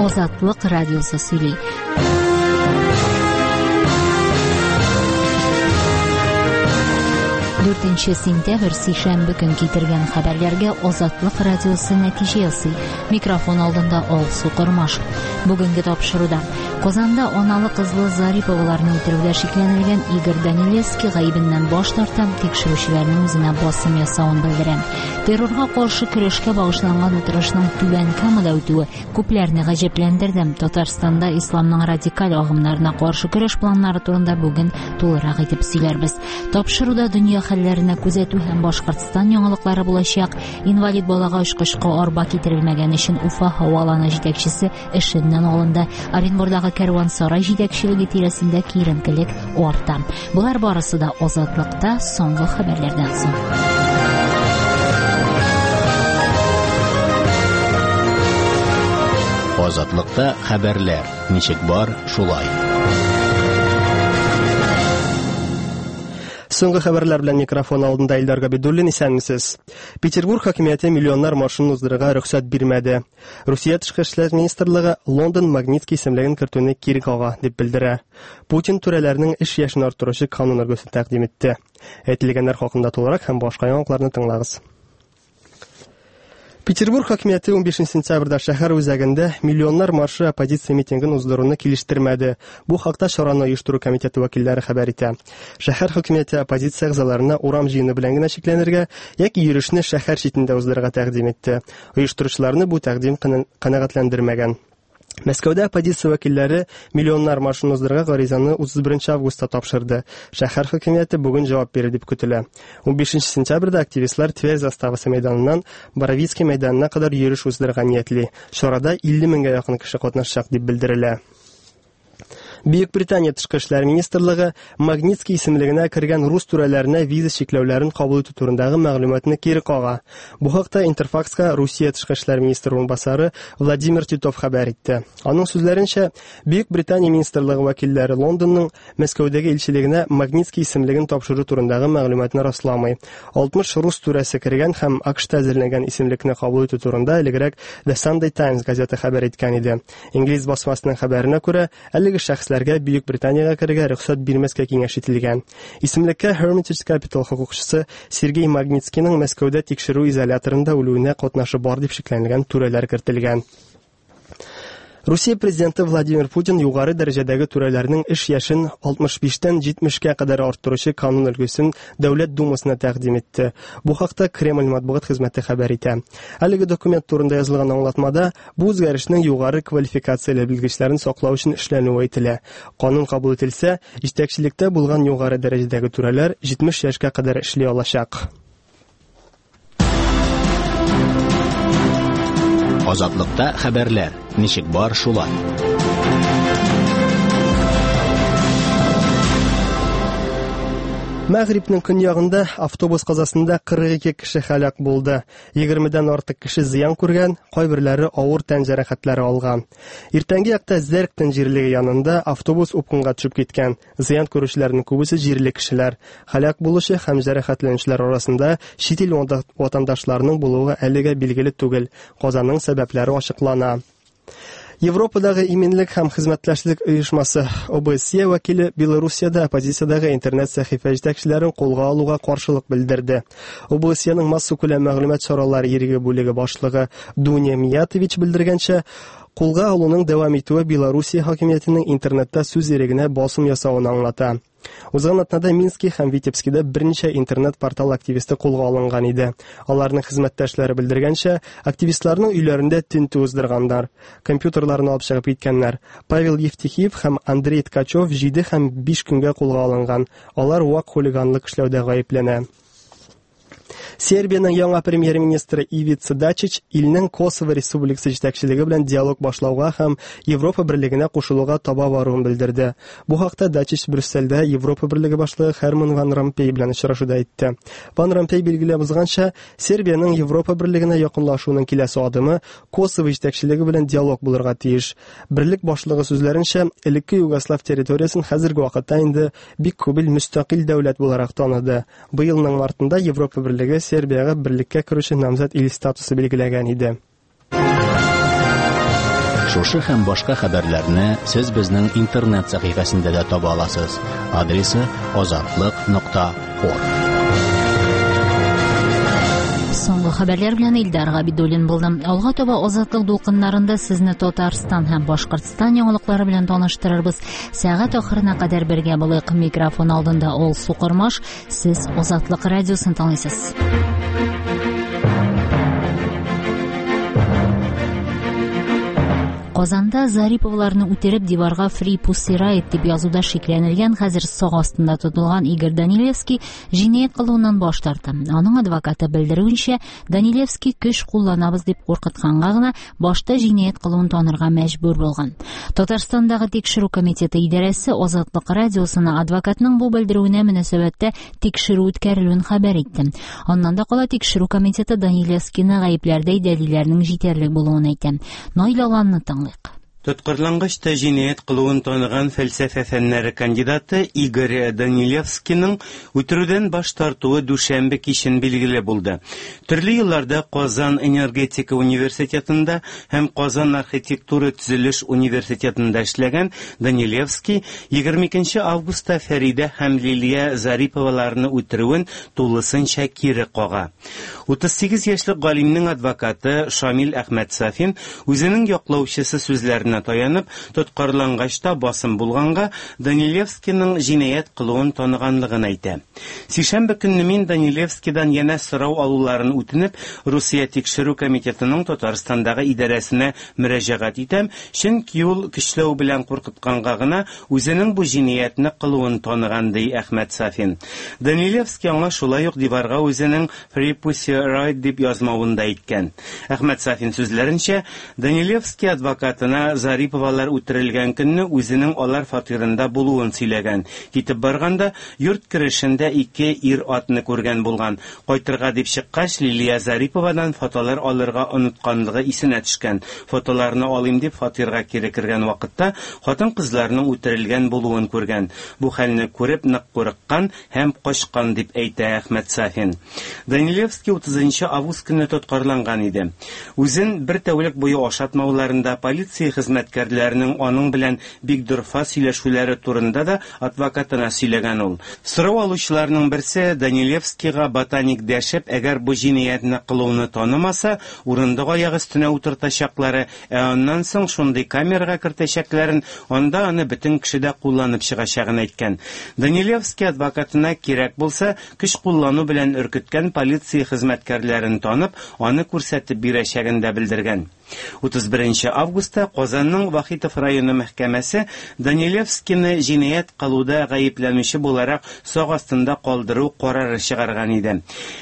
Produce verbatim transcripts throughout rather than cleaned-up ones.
Азатлык радиосы сөйли. дүртенче сентябрь сейшәмбе көн китергән хәбәрләргә Азатлык радиосы нәтиҗә ясый. Микрофон алдында Алсу Кормаш. Бүгенге тапшыруда Казанда аналы-кызлы Зариповларны үтерүдә шикләнелгән Игорь Данилевский гаебеннән баш тарта, тикшерүчеләрнең үзенә басым ясавын белдерә. Террорга каршы көрәшкә багышланган утырышның түбән камада үтүе күпләрне гаҗәпләндерде. Татарстанда исламның радикаль агымнарына каршы көрәш планнары турында бүген тулырак итеп сөйләрбез. Тапшыруда дөнья хәлләренә күзәтү һәм Башкортстан яңалыклары булачак. Инвалид балага очкычка арба китерелмәгән өчен Уфа һаваланы җитәкчесе эшеннән алынды. Оренбурдагы Кәрван-Сарай җитәкчелеге тирәсендә киеренкелек арта. Булар барысы да Азатлыкта соңгы хәбәрләрдән соң. Азатлыкта хәбәрләр. Ничек бар, шулай. Соңгы хәбәрләр белән микрофон алдында Илдар Габидуллин, исәнмесез. Петербург хакимияте миллионнар машин уздырырга рөхсәт бирмәде. Русия тышкы эшләр министрлыгы Лондон Магнитский исемлеген кертүне кире кага дип белдерә. Путин түрәләрнең эш яшен арттыручы канун өлгесе тәкъдим итте. Әйтелгәннәр хакында тулырак һәм башка яңалыкларны тыңлагыз. Петербург хакимияте унбишенче сентябрьдә шәһәр үзәгендә миллионнар маршы оппозиция митингын уздыруны килештермәде. Бу хакта чараны оештыру комитеты вәкилләре хәбәр итә. Шәһәр хакимияте оппозиция әгъзаларына урам җыены белән генә чикләнергә яки йөрешне шәһәр читендә уздырырга тәкъдим итте. Оештыручыларны бу тәкъдим канәгатьләндермәгән. Мәскәүдә оппозиция вәкилләре миллионнар маршын уздырырга гаризаны утыз беренче августта тапшырды. Шәһәр хакимияте бүген җавап бирер дип көтелә. унбишенче сентябрьдә активистлар Тверь заставасы мәйданыннан Боровицкий мәйданына кадәр йөреш уздырырга ниятли. Чарада илле меңгә якын кеше катнашачак дип белдерелә. Бөекбритания тышкы эшләр министрлыгы Магнитский исемлегенә кергән рус түрәләренә виза чикләүләрен кабул итү турындагы мәгълүматны кире кага. Бу хакта Интерфакска Русия тышкы эшләр министры урынбасары Владимир Титов хәбәр итте. Аның сүзләренчә, Бөекбритания министрлыгы вәкилләре Лондонның Мәскәүдәге илчелегенә Магнитский исемлеген тапшыру турындагы мәгълүматны расламый. алтмыш рус түрәсе кергән һәм АКШта әзерләнгән исемлекне кабул итү турында элегрәк The Sunday Times газеты хәбәр иткән иде. Инглиз басмасының хәбәренә күрә, әлеге шәхс Бөек Британияга керергә рөхсәт бирмәскә киңәш ителгән. Исемлеккә Hermitage Capital хокукчысы Сергей Магнитскийның Мәскәүдә тикшерү изоляторында үлүенә катнашы бар дип шикләнелгән түрәләр кертелгән. Русия президенты Владимир Путин югары дәрәҗәдәге түрәләрнең эш яшен алтмыш биштән җитмешкә кадәр арттыручы канун өлгесен Дәүләт Думасына тәкъдим итте. Бу хакта Кремль матбугат хезмәте хәбәр итә. Әлеге документ турында язылган аңлатмада бу үзгәрешнең югары квалификацияле белгечләрен саклау өчен эшләнүе әйтелә. Канун кабул ителсә, җитәкчелектә булган югары дәрәҗәдәге түрәләр җитмеш яшькә кадәр эшли алачак. Азатлыкта хәбәрләр. Ничек бар, шулай. Мәгрибнең көньягында автобус казасында кырык ике кеше һәлак булды. егермедән артык кеше зыян күргән, кайберләре авыр тән җәрәхәтләре алган. Иртәнге якта Зәрктән җирлеге янында автобус упкынга төшеп киткән. Зыян күрүчеләрнең күбесе җирле кешеләр. Һәлак булучы һәм җәрәхәтләнүчеләр арасында чит ил ватандашларының булуы әлегә билгеле түгел. Казаның сәбәпләре ачыклана. Европадагы иминлек һәм хезмәтләшлек оешмасы О Б С Е вәкиле Белоруссиядә оппозициядәге интернет сәхифә җитәкчеләрен кулга алуга каршылык белдерде. О Б С Е-ның массу күләм мәгълүмат чаралары иреге бүлеге башлыгы Дуня Миятович белдергәнчә, кулга алуның дәвам итүе Белоруссия хакимиятенең интернетта сүз ирегенә басым ясавын аңлата. Узган атнада Минский һәм Витебскида берничә интернет-портал активисты кулга алынган иде. Аларның хезмәттәшләре белдергәнчә, активистларның өйләрендә тинтү уздырганнар, компьютерларны алып чыгып киткәннәр. Павел Евтихиев һәм Андрей Ткачев җиде һәм биш көнгә кулга алынган. Алар вак хулиганлык эшләүдә гаепләнә. Сербияның яңа премьер-министры Ивица Дачич илнең Косово республикасы җитәкчелеге белән диалог башлауга һәм Европа берлегенә кушылуга таба баруын белдерде. Бу хакта Дачич Брюссельдә Европа берлеге башлыгы Херман ван Ромпей белән очрашуда әйтте. Ван Ромпей билгеләп узганча, Сербияның Европа берлегенә якынлашуының киләсе адымы Косово җитәкчелеге белән диалог булырга тиеш. Берлек башлыгы сүзләренчә, элекке Югослав территориясын хәзерге вакытта инде бик күбел мөстәкыйль дәүләт буларак таныды. Быелның мартында Европа берлеге Сербияга берлеккә керүче намзәт ил статусы билгеләгән иде. Шушы һәм башка хәбәрләрне сез безнең интернет сәхифәсендә дә таба аласыз. Адресы азатлык нокта орг. Соңгы хәбәрләр белән Илдар Габидуллин булды. Алга таба азатлык дулкыннарында сезне Татарстан һәм Башкортстан яңалыклары белән таныштырырбыз. Сәгать ахырына кадәр бергә булыйк. Микрофон алдында Ол Сукырмаш. Сез Азатлык радиосын тыңлыйсыз. Казанда Зариповларны үтереп диварга Free Pussy Riot дип язуда шикләнелгән, хәзер сак астында тотылган Игорь Данилевский җинаять кылуыннан баш тартты. Аның адвокаты белдерүенчә, Данилевский көч кулланабыз дип куркытканга гына башта җинаять кылуын танырга мәҗбүр булган. Татарстандагы тикшерү комитеты идарәсе Азатлык радиосына адвокатның бу белдерүенә мөнәсәбәттә тикшерү үткәрелүен хәбәр итте. Аннан да кала тикшерү комитеты Данилевскийны гаепләрдә дәлилләрнең җитәрлек булуын әйтә. Наилаланны тыңлый. Тоткарлангычта җинаять кылуын таныган фәлсәфә фәннәре кандидаты Игорь Данилевскийның үтерүдән баш тартуы дүшәмбе кичен билгеле булды. Төрле елларда Казан энергетика университетында һәм Казан архитектура төзелеш университетында эшләгән Данилевский егерме икенче августта Фәридә һәм Лилия Зариповаларны үтерүен тулысынча кире кага. утыз сигез яшьлек галимнең адвокаты Шамил Әхмәт Сафин үзенең яклаучысы сүзләренә таянып, тоткарлангачта басым булганга Данилевскийның җинаять кылуын таныганлыгын әйтә. Сишәмбе көнне мин Данилевскийдан янә сорау алуларын үтенеп, Русия тикшерү комитетының Татарстандагы идарәсенә мөрәҗәгать итәм, чөнки ул көчләү белән куркытканга гына үзенең бу җинаятьне кылуын таныган ди Әхмәт Сафин. Данилевский аңа шулай ук диварга үзенең Free Pussy Riot дип язмавын да әйткән. Әхмәт Сафин сүзләренчә, Данилевский адвокатына Зариповалар үтерелгән көнне үзенең алар фатирында булуын сөйләгән. Китеп барганда йорт керешендә ике ир атны күргән булган. Кайтырга дип чыккач, Лилия Зариповадан фотолар алырга онытканлыгы исенә төшкән. Фотоларны алыйм дип фатирга кире кергән вакытта хатын-кызларның үтерелгән булуын күргән. Бу хәлне күреп нык курыккан һәм качкан дип әйтә Әхмәт Сафин. Данилевский утызынчы август көнне тоткарланган иде. Үзен бер тәүлек буе ашатмауларында полиция хезмәткәрләренең аның белән бик дөрфа сөйләшүләре турында да адвокатына сөйләгән ул. Сорау алучыларның берсе Данилевскийга ботаник дәшеп, әгәр бу җинаятьне кылуны танымаса, урындык аяк өстенә утыртачаклары, ә аннан соң шундый камерага кертәчәкләрен, анда аны бөтен кеше дә кулланып чыгачагын әйткән. Данилевский адвокатына кирәк булса, көч куллану белән өркеткән полиция хезмәткәрләрен танып, аны күрсәтеп бирәчәген дә белдергән. утыз беренче августта Казанның Вахитов районы мәхкәмәсе Данилевскийны җинаять кылуда гаепләнүче буларак сак астында калдыру карары чыгарган иде.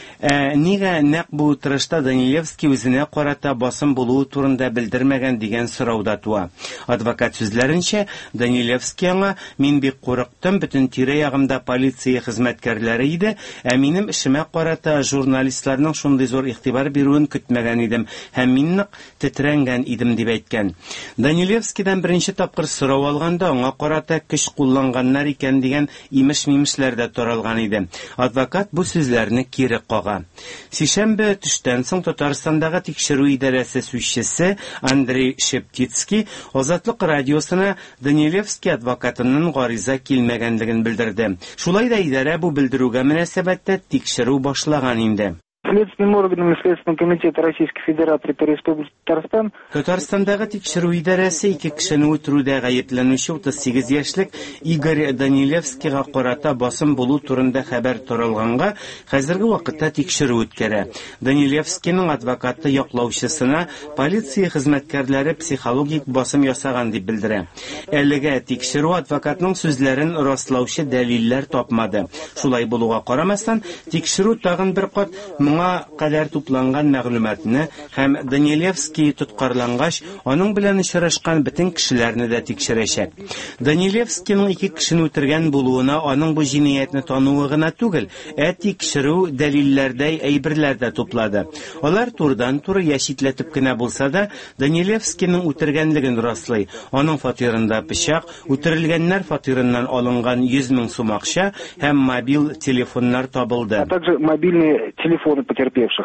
Ә, нигә нәкъ бу утырышта Данилевский үзенә карата басым булуы турында белдермәгән дигән сорау да туа. Адвокат сүзләренчә, Данилевский аңа: "Мин бик курыктым, бөтен тирә-ягымда полиция хезмәткәрләре иде, ә минем эшемә карата журналистларның шундый зур игътибар бирүен көтмәгән идем, һәм мин нык тетрәнгән идем", дип әйткән. Данилевскийдан беренче тапкыр сорау алганда аңа карата көч кулланганнар икән дигән имеш-мимешләр дә таралган иде. Адвокат бу сүзләрне кире кага. Сишәмбе төштән соң Татарстандагы тикшерү идарәсе сүзчесе Андрей Шептицкий Азатлык радиосына Данилевский адвокатының гариза килмәгәнлеген белдерде. Шулай да идарә бу белдерүгә мөнәсәбәттә тикшерү башлаган инде. Следственным органом Следственного комитета Российской Федерации по Республике Татарстан Татарстандагы тикшерү идарәсе ике кешене үтерүдә гаепләнүче утыз сигез яшьлек Игорь Данилевскийга карата басым булу турында хәбәр таралганга, хәзерге вакытта тикшерү үткәрә. Данилевскийның адвокаты яклаучысына полиция хезмәткәрләре психологик басым ясаган дип белдерә. Әлегә тикшерү адвокатның сүзләрен раслаучы дәлилләр тапмады. Шулай булуга карамастан, тикшерү тагын бер кат моңа кадәр тупланган мәгълүматны һәм Данилевский тоткарлангач, аның белән очрашкан бөтен кешеләрне дә тикшерәчәк. Данилевскийның ике кешене үтергән булуына аның бу җинаятьне тануы гына түгел, ә тикшерү дәлилләрдә әйберләр дә туплады. Алар турыдан-туры яшитләтеп кенә булса да, Данилевскийның үтергәнлеген раслый. Аның фатирында пычак, үтерелгәннәр фатирыннан алынган йөз мең сум акча һәм мобил телефоннар табылды. Также мобильные телефоны потерпевших.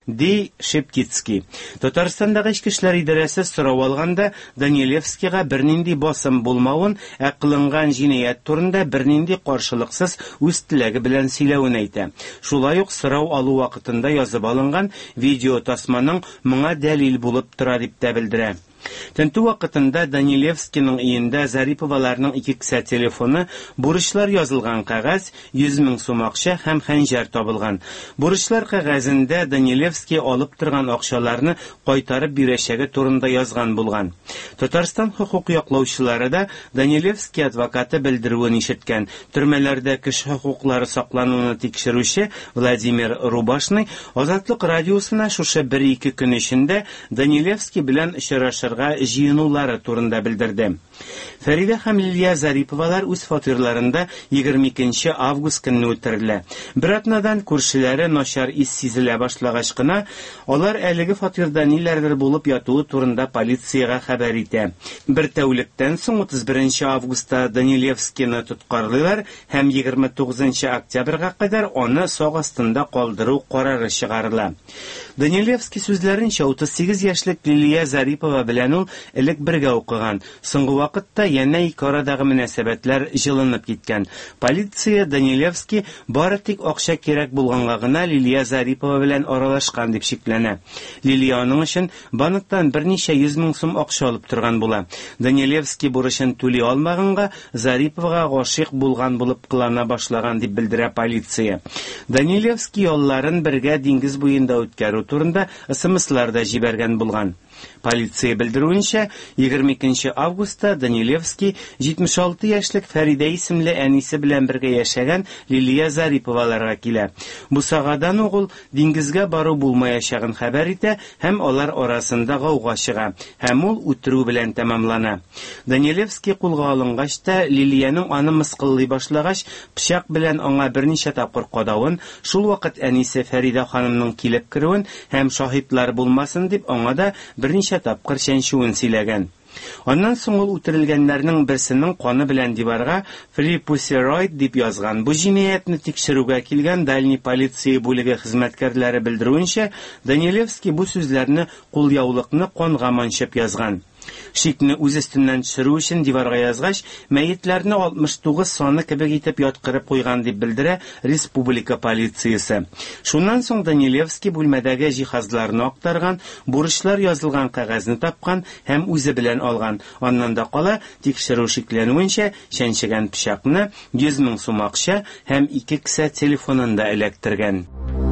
ди Шептицкий. Татарстандагы эчке эшләр идарәсе сорау алганда Данилевскийга бернинди басым булмавын, ә кылынган җинаять турында бернинди каршылыксыз үз теләге белән сөйләвен әйтә. Шулай ук сорау алу вакытында язып алынган видео тасманың моңа дәлил булып тора дип тә белдерә. Тенту вакытында Данилевскийның өендә Зариповаларның ике кесә телефоны, бурычлар язылган кагаз, йөз мең сум акча һәм хәнҗәр табылган. Бурычлар кагазында Данилевский алып торган акчаларны кайтарып бирәчәге турында язган булган. Татарстан хукук яклаучылары да Данилевский адвокаты белдерүен ишеткән. Төрмәләрдә кеше хукуклары саклануны тикшерүче Владимир Рубашный Азатлык радиосына шушы бер-ике көн эчендә Данилевский белән очрашырга җыенулары турында белдерде. Фәридә һәм Лилия Зариповалар үз фатирларында егерме икенче август көнне үтерелә. Бер атнадан күршеләре начар ис сизелә башлагач кына, алар әлеге фатирда ниләрдер булып ятуы турында полициягә хәбәр итә. Бер тәүлектән соң утыз беренче августта Данилевскийны тоткарлыйлар һәм егерме тугызынчы октябрьгә кадәр аны сак астында калдыру карары чыгарыла. Данилевский сүзләренчә утыз сигез яшьлек Лилия Зарипова белән ул элек бергә укыган. Соңгы вакытта янә ике арадагы мөнәсәбәтләр җылынып киткән. Полиция Данилевский бары тик акча кирәк булганга гына Лилия Зарипова белән аралашкан дип шикләнә. Лилия аның өчен банктан берничә йөз мең сум акча алып торган була. Данилевский бурычын түли алмаганга Зариповага гашыйк булган булып кылана башлаган дип белдерә полиция. Данилевский ялларын бергә диңгез буенда үткәрү турында эс-эм-эслар да җибәргән булган. Полиция белдерүенчә, егерме икенче августта Данилевский җитмеш алты яшьлек Фәридә исемле әнисе белән бергә яшәгән Лилия Зариповаларга килә. Бу сагадан ук ул диңгезгә бару булмаячагын хәбәр итә һәм алар арасында гауга чыга, һәм ул үтерү белән тәмамлана. Данилевский кулга алынгач та Лилияның аны мыскыллый башлагач, пычак белән аңа берничә тапкыр кадавын, шул вакыт әнисе Фәридә ханымның килеп керүен һәм шаһитлар булмасын дип аңа да берничә тапкыр чәнчүен сөйләгән. Аннан соң ул үтерелгәннәрнең берсенең каны белән диварга Free Pussy Riot дип язган. Бу җинаятьне тикшерүгә килгән дальний полиция бүлеге хезмәткәрләре белдерүенчә, Данилевский бу сүзләрне кулъяулыкны канга манчып язган. Шикне үз өстеннән төшерү өчен диварга язгач, мәетләрне алтмыш тугыз саны кебек итеп яткырып куйган дип белдерә республика полициясе. Шуннан соң Данилевский бүлмәдәге җиһазларны актарган, бурычлар язылган кагазны тапкан һәм үзе белән алган. Аннан да кала тикшерү шикләнүенчә чәнчегән пычакны, йөз мең сум акча һәм ике кесә телефонын да эләктергән.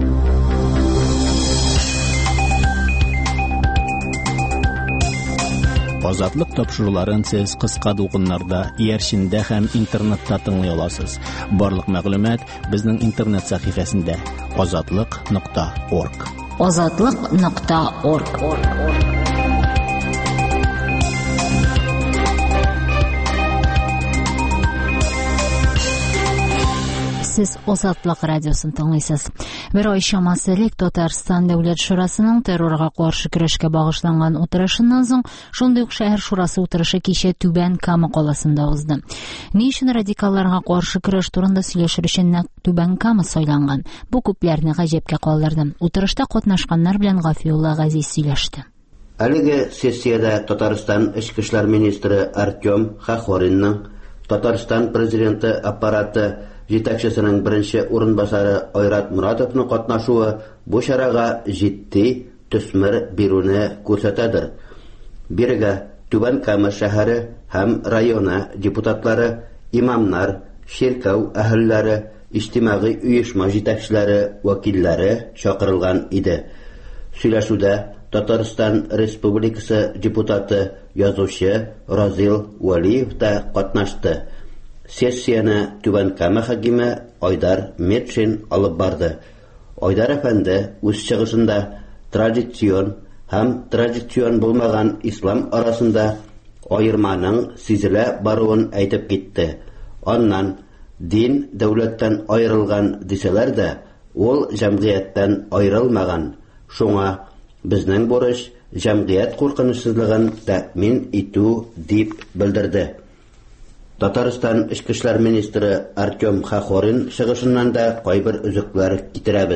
Азатлык тапшыруларын сез кыска дулкыннарда, иярчиндә һәм интернетта тыңлый аласыз. Барлык мәгълүмат безнең интернет сәхифәсендә азатлык нокта орг. азатлык нокта орг. Сез Азатлык радиосын тыңлыйсыз. Бер ай чамасы элек Татарстан Дәүләт Шурасының террорга каршы көрәшкә багышланган утырышыннан соң шундый ук шәһәр шурасы утырышы кичә Түбән Кама каласында узды. Ни өчен радикалларга каршы көрәш турында сөйләшер өчен Түбән Кама сайланган? Бу күпләрне гаҗәпкә калдырды. Утырышта катнашканнар белән Гафиулла Газиз сөйләште. Әлеге сессиядә Татарстан эчке эшләр министры Артем Хахоринның, Татарстан президенты аппараты җитәкчесенең беренче урынбасары Айрат Муратовның катнашуы бу чарага җитди төсмер бирүне күрсәтәдер. Бирегә Түбән Кама шәһәре һәм районы депутатлары, имамнар, ширкәү әһелләре, иҗтимагый оешма җитәкчеләре, вәкилләре чакырылган иде. Сөйләшүдә Татарстан Республикасы депутаты, язучы Разил Валиев та катнашты. Сессияны Түбән Кама хакиме Айдар Метшин алып барды. Айдар әфәнде үз чыгышында традицион һәм традицион булмаган ислам арасында аерманың сизелә баруын әйтеп китте. Аннан дин дәүләттән аерылган дисәләр дә, ул җәмгыятьтән аерылмаган. Шуңа безнең бурыч җәмгыять куркынычсызлыгын тәэмин итү дип белдерде. Татарстан эчке эшләр министры Артем Хахорин чыгышыннан да кайбер үзекләр китерәбез.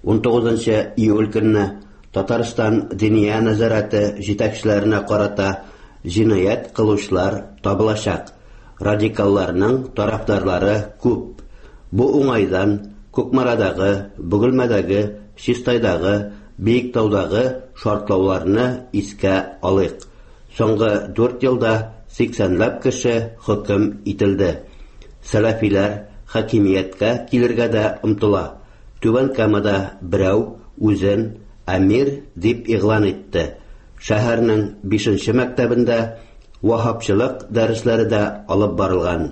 он тогызынчы июль көнне Татарстан Диния назараты җитәкчеләренә карата җинаять кылучылар табылачак. Радикалларның тарафдарлары күп. Бу уңайдан Күкмарадагы, Бөгелмәдәге, Чистайдагы, Биектаудагы шартлауларны искә алыйк. Соңгы дүрт елда сиксәнләп кеше хөкем ителде. Сәләфиләр хакимияткә килергә дә омтыла. Түбән Камада берәү үзен әмир дип игълан итте. Шәһәрнең бишенче мәктәбендә ваһабчылык дәресләре дә алып барылган.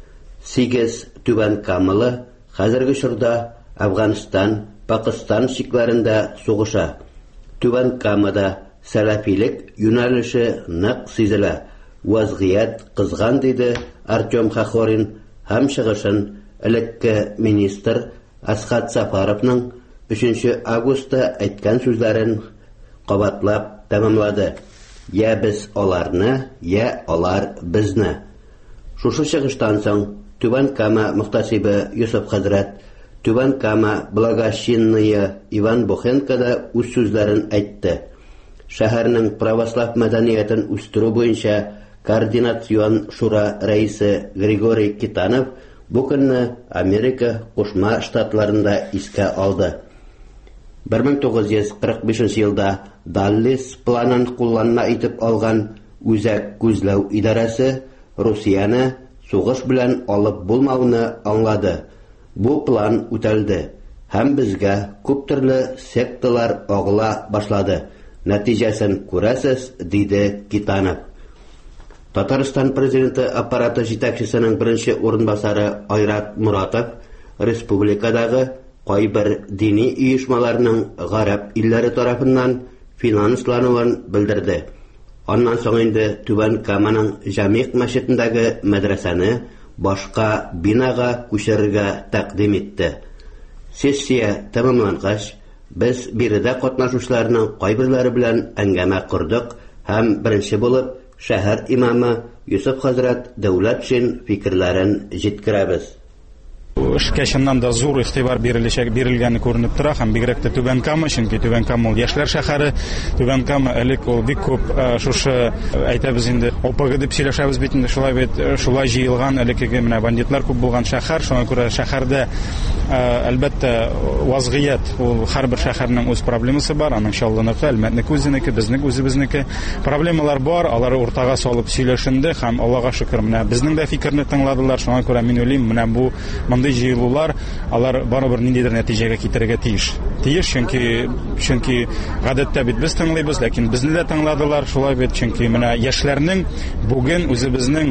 Сигез Түбән Камалы хәзерге чорда Әфганстан, Пакистан шикләрендә сугыша. Түбән Камада сәләфилек юнәлеше нык сизелә. Вазгыять кызган диде Артем Хахорин һәм чыгышын элекке министр Асхат Сафаровның өченче августта әйткән сүзләрен кабатлап тәмамлады. Я без аларны, я алар безне. Шушы чыгыштан соң Түбән Кама мөхтәсибе Юсуф хәзрәт, Түбән Кама благочинные Иван Бухенко да үз сүзләрен әйтте. Шәһәрнең православ мәдәниятен үстерү буенча координацион шура рәисе Григорий Китанов бу көнне Америка Кушма Штатларында искә алды. бер мең тугыз йөз кырык бишенче елда Даллес планын кулланма итеп алган Үзәк күзләү идарәсе Русияны сугыш белән алып булмауны аңлады. Бу план үтәлде һәм безгә күп төрле секталар агыла башлады. Нәтиҗәсен күрәсез, диде Китанов. Татарстан президенты аппараты җитәкчесенең беренче урынбасары Айрат Муратов республикадагы кайбер дини оешмаларның гарәп илләре тарафыннан финанслануын белдерде. Аннан соң инде Түбән Каманың Җамигъ мәчетендәге мәдрәсәне башка бинага күчерергә тәкъдим итте. Сессия тәмамлангач, без биредә катнашучыларның кайберләре белән әңгәмә курдык һәм беренче булып шәһәр имамы Юсуф хәзрәт Дәүләтшин фикерләрен җиткерәбез. Эшкә чыннан да зур игътибар бирелешәк бирелгәне күренеп тора һәм бигрәк тә Түбән Кама, чөнки Түбән Кама ул яшьләр шәһәре. Түбән Кама элек ул бик күп шушы әйтәбез инде ОПГ дип сөйләшәбез бит инде, шулай бит шулай җыелган элекеге менә бандитлар күп булган шәһәр. Шуңа күрә шәһәрдә әлбәттә вазгыять ул һәрбер шәһәрнең үз проблемасы бар, аның шаллыныгы, әлмәтнеке үзенеке, безнең үзебезнеке. Проблемалар бар, алар уртага салып сөйләшенде һәм Аллага шөкер, менә безнең дә фикерне тыңладылар. Шуңа күрә мин уйлыйм, менә бу җыелулар, алар барыбер ниндидер нәтиҗәгә китерергә тиеш. Тиеш, чөнки чөнки гадәттә бит без тыңлыйбыз, ләкин безне дә тыңладылар. Шулай бит, чөнки менә яшьләрнең бүген үзебезнең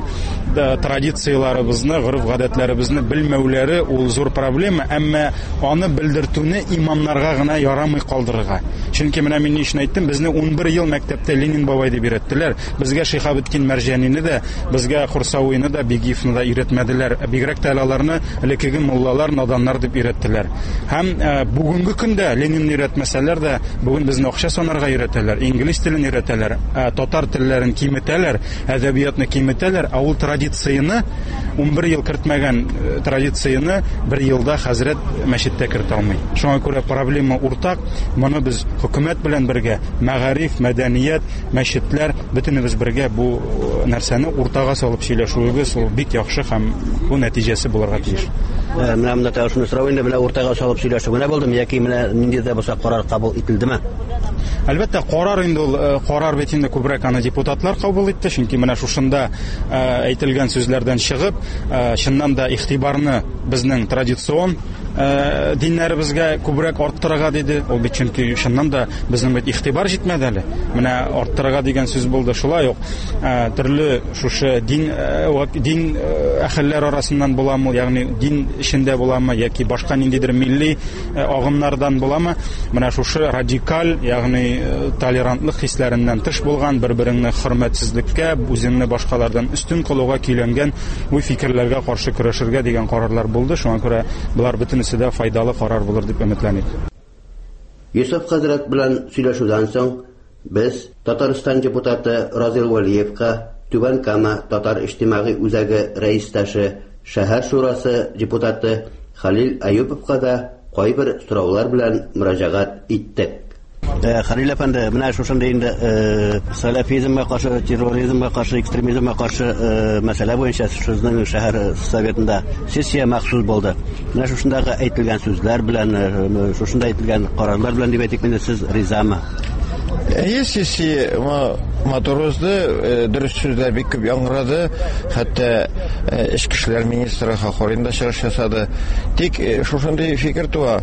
традицияларыбызны, гореф-гадәтләребезне белмәүләре ул зур проблема, әмма аны белдертүне имамнарга гына ярамый калдырырга. Чөнки менә мин нишне әйттем, безне ун бер ел мәктәптә Ленин бабай дип өйрәттеләр. Безгә Шихабетдин Мәрҗәнине дә, безгә Хурсавыйны да, Бигиевны да өйрәтмәделәр. Бигрәк тә аларны элекеге муллалар, наданнар дип өйрәттеләр. Һәм бүгенге көндә Ленин өйрәтмәсәләр дә, бүген безне акча санарга өйрәтәләр, инглиз телен өйрәтәләр, татар телләрен киметәләр, әдәбиятны киметәләр, ә ул традицияны ун бер ел кертмәгән традицияны бер елда хәзрәт мәчеттә кертә алмый. Шуңа күрә проблема уртак. Моны без хөкүмәт белән бергә, мәгариф, мәдәният, мәчетләр, бөтенебез бергә бу нәрсәне уртага салып сөйләшүебез ул бик яхшы һәм бу нәтиҗәсе булырга тиеш. Менә монда тәүшне сорау инде, менә уртага салып сөйләшү менә булдымы, яки менә нинди дә булса карар кабул ителдеме? Әлбәттә, карар инде ул карар бит инде күбрәк аны депутатлар кабул итте, чөнки менә шушында әйтелгән сүзләрдән чыгып, чыннан да игътибарны безнең традицион диннәребезгә күбрәк арттырырга диде. Ул бит чөнки чыннан да безнең бит игътибар җитмәде әле. Менә арттырырга дигән сүз булды. Шулай ук төрле шушы дин дин әһелләр арасыннан буламы, ягъни дин эчендә буламы, яки башка ниндидер милли агымнардан буламы, менә шушы радикаль, ягъни толерантлык хисләреннән тыш булган, бер-береңне хөрмәтсезлеккә, үзеңне башкалардан өстен кылуга көйләнгән уй фикерләргә каршы көрәшергә дигән карарлар булды. Шуңа күрә булар бөтенесе дә файдалы карар булыр дип өметләним. Юсуф хәзрәт белән сөйләшүдән соң без Татарстан депутаты Разил Валиевка, Түбән Кама татар иҗтимагый үзәге рәистәше, шәһәр шурасы депутаты Халил Аюповка да кайбер сораулар белән мөрәҗәгать иттек. Хәлил әфәнде, менә шушында инде салафизмга каршы, терроризмга каршы, экстремизмга каршы мәсьәлә буенча сезнең шәһәр советында сессия махсус булды. Менә шушындагы әйтелгән сүзләр белән, шушында әйтелгән карарлар белән дип әйтик, сез ризамы? Сессия моторозды, дөрес сүзләр бик күп яңгырады. Хәтта эчке эшләр министры Хахорин да чыгыш ясады. Тик шушындый фикер туа,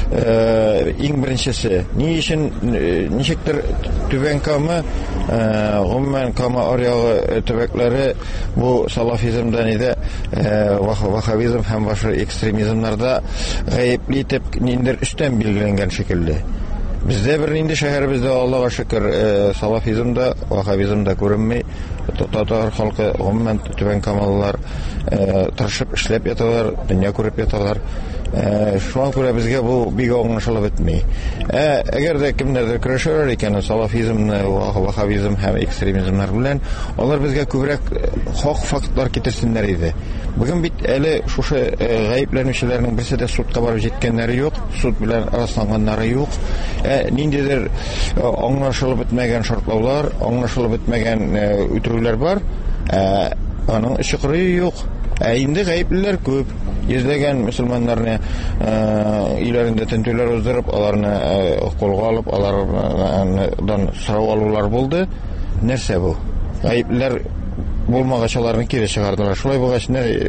иң беренчесе, ни өчен ничектер Түбән Кама, гомумән Кама аръягы төбәкләре бу салафизмдан иде, ваххабизм һәм башка экстремизмнарда гаепли итеп ниндер үстән билгеләнгән шикелле. Бездә бер нинди шәһәребездә, Аллага шөкер, салафизмда, ваххабизмда күренми. Татар халкы, гомумән Түбән Камалылар тырышып эшләп яталар, дөнья күреп яталар. Шуңа күрә безгә бу бик аңлашыла бетми. Әгәр дә кемнәрдер көрәшәләр икән салафизмны, ваххабизм һәм экстремизмнар белән, алар безгә күбрәк хак фактлар китерсеннәр иде. Бүген бит әле шушы гаепләнүчеләрнең берсе дә судка барып җиткәннәре юк, суд белән расланганнары юк. Ниндидер аңлашылып бетмәгән шартлаулар, аңлашылып бетмәгән үтерүләр бар. Аның ишыгы юк. Ә инде гаеплеләр күп. Йөзләгән мөселманнарны иләрендә тентүләр уздырып, аларны кулга алып, алардан сорау алулар булды. Нәрсә бу? Гаеплеләр булмагач аларны кире чыгардылар. Шулай булгач,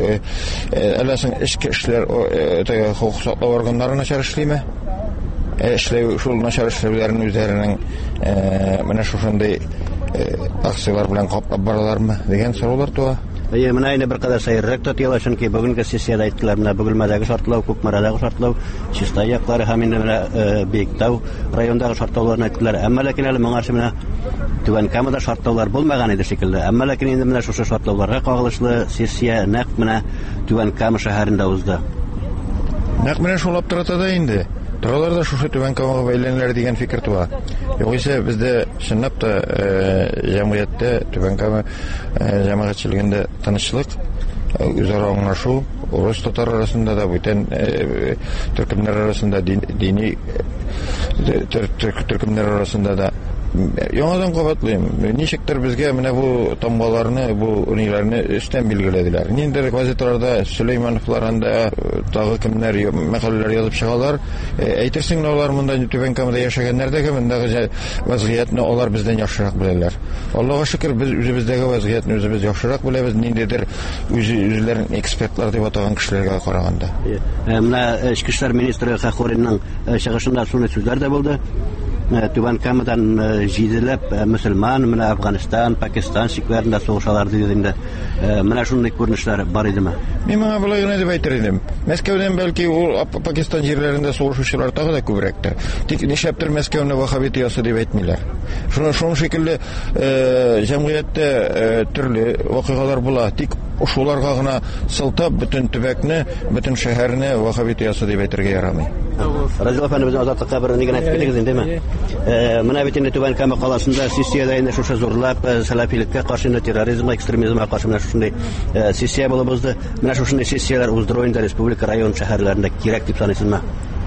әләсен эчке эшләр хокук саклау органнары начар эшлиме? Эшләү шул начар эшләүләрен үзләренең менә шушындый акциялар белән каплап баралармы дигән сораулар туа. Әйе, менә инде бер кадәр сәеррәк тотыла, чөнки бүгенге сессияда әйттеләр, менә Бөгелмәдәге шартлау, Күкмәрадәге шартлау, Чистай яклары һәм инде менә Биектау районындагы шартлауларны әйттеләр. Әмма ләкин әле моңарчы менә Түбән Камада шартлаулар булмаган иде шикелле. Әмма ләкин инде менә шушы шартлауларга кагылышлы сессия нәкъ менә Түбән Кама шәһәрендә узды. Нәкъ менә шул аптыратада инде. Тораларда шушы Түбән Камага бәйләнәләр дигән фикер туа. Югыйсә бездә чынлап та җәмгыятьтә, Түбән Кама җәмәгатьчелегендә тынычлык, үзара аңлашу, урыс татар арасында да, бүтән төркемнәр арасында, дини төркемнәр арасында да яңадан кабатлыйм. Ничектер безгә менә бу тамгаларны, бу ниләрне өстән билгеләделәр. Ниндидер газеталарда Сөләймановларында тагы кемнәр мәкаләләр язып чыгалар. Әйтерсең, алар монда Түбән Камада яшәгәннәр дә мондагы вазгыятьне алар бездән яхшырак беләләр. Аллага шөкер, без үзебездәге вазгыятьне үзебез яхшырак беләбез, ниндидер үзләрен экспертлар дип атаган кешеләргә караганда. Менә эчке эшләр министры Хахоринның чыгышында шундый сүзләр дә булды. Түбән Камадан җиделәп мөселман, менә Афганистан, Пакистан шикләрендә сугышалар дигәндә, менә шундый күренешләр бар идеме? Мин моңа булай гына дип әйтер идем. Мәскәүдән бәлки ул Пакистан җирләрендә сугышучылар тагы да күбрәктер. Тик нишләптер Мәскәүне ваххабит ясы дип әйтмиләр. Шуның шуның шикелле җәмгыятьтә төрле вакыйгалар була. Тик шуларга гына сылтап бөтен төбәкне, бөтен шәһәрне ваххабит ясы дип әйтергә ярамый. Разил әфәнде, без азатлыкка бер нигә әйтеп китегез инде. Менә бит инде Түбән Кама каласында сессияда инде шушы зурлап салафилеккә каршы, терроризмга, экстремизмга каршы менә шушындый сессия булып узды. Менә шушындый сессияләр уздыру инде республика район шәһәрләрендә кирәк дип саныйсызмы?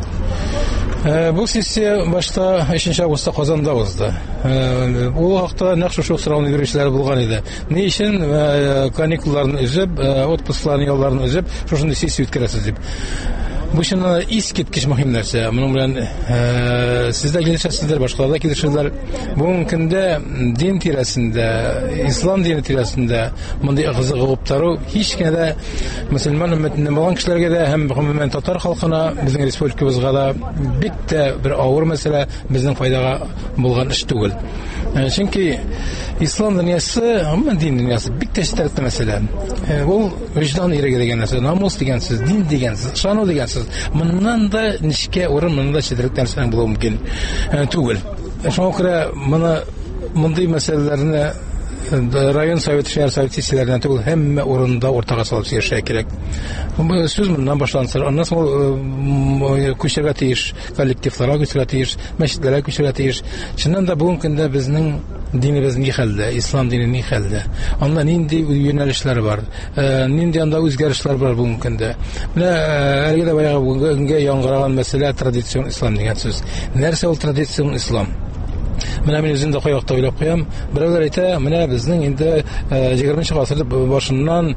Бу сессия башта өченче августта Казанда узды. Ул вакытта нәкъ шушы сорауны бирүчеләр булган иде. Ни өчен каникулларны үзеп, отпускларны ялларны үзеп, шушындый сессия үткәрәсез дип. Бу шуны искиткеч мөһим нәрсә. Моның белән сездә килешәсезләр, башкаларда килешәләр. Бүгенге көндә дин тирәсендә, ислам дине тирәсендә мондый кызыгып тору һич кенә мөселман өмметеннән булган кешеләргә дә һәм гомумән татар халкына, безнең республикабызга да бик тә бер авыр мәсьәлә, безнең файдага булган эш түгел. Чөнки ислам дөньясы, гомумән дин дөньясы бик тә четерекле мәсьәлә. Ул вөҗдан ирегә дигән нәрсә, намус дигән сүз, дин дигән сүз, ышану дигән сүз. Моннан да нишкә урын, моннан да четерек нәрсәң булуы мөмкин түгел. Шуңа күрә моны мондый мәсьәләләрне район совет, шәһәр совет сессияләренә түгел, һәммә урында ортага салып сөйләшергә кирәк. Сүз моннан башланса, аннан соң күчәргә тиеш, коллективларга күчәргә тиеш, мәчетләргә күчәргә тиеш. Чыннан да бүгенге көндә безнең динебез ни хәлдә, ислам дине ни хәлдә, анда нинди юнәлешләр бар, нинди анда үзгәрешләр бар бүгенге көндә. Менә әлегә дә баягы бүгенгә яңгыраган мәсьәлә традицион ислам дигән сүз. Нәрсә ул традицион ислам? Менә мин үзем дә кайвакта уйлап куям. Берәүләр әйтә, менә безнең инде егерменче гасыр башыннан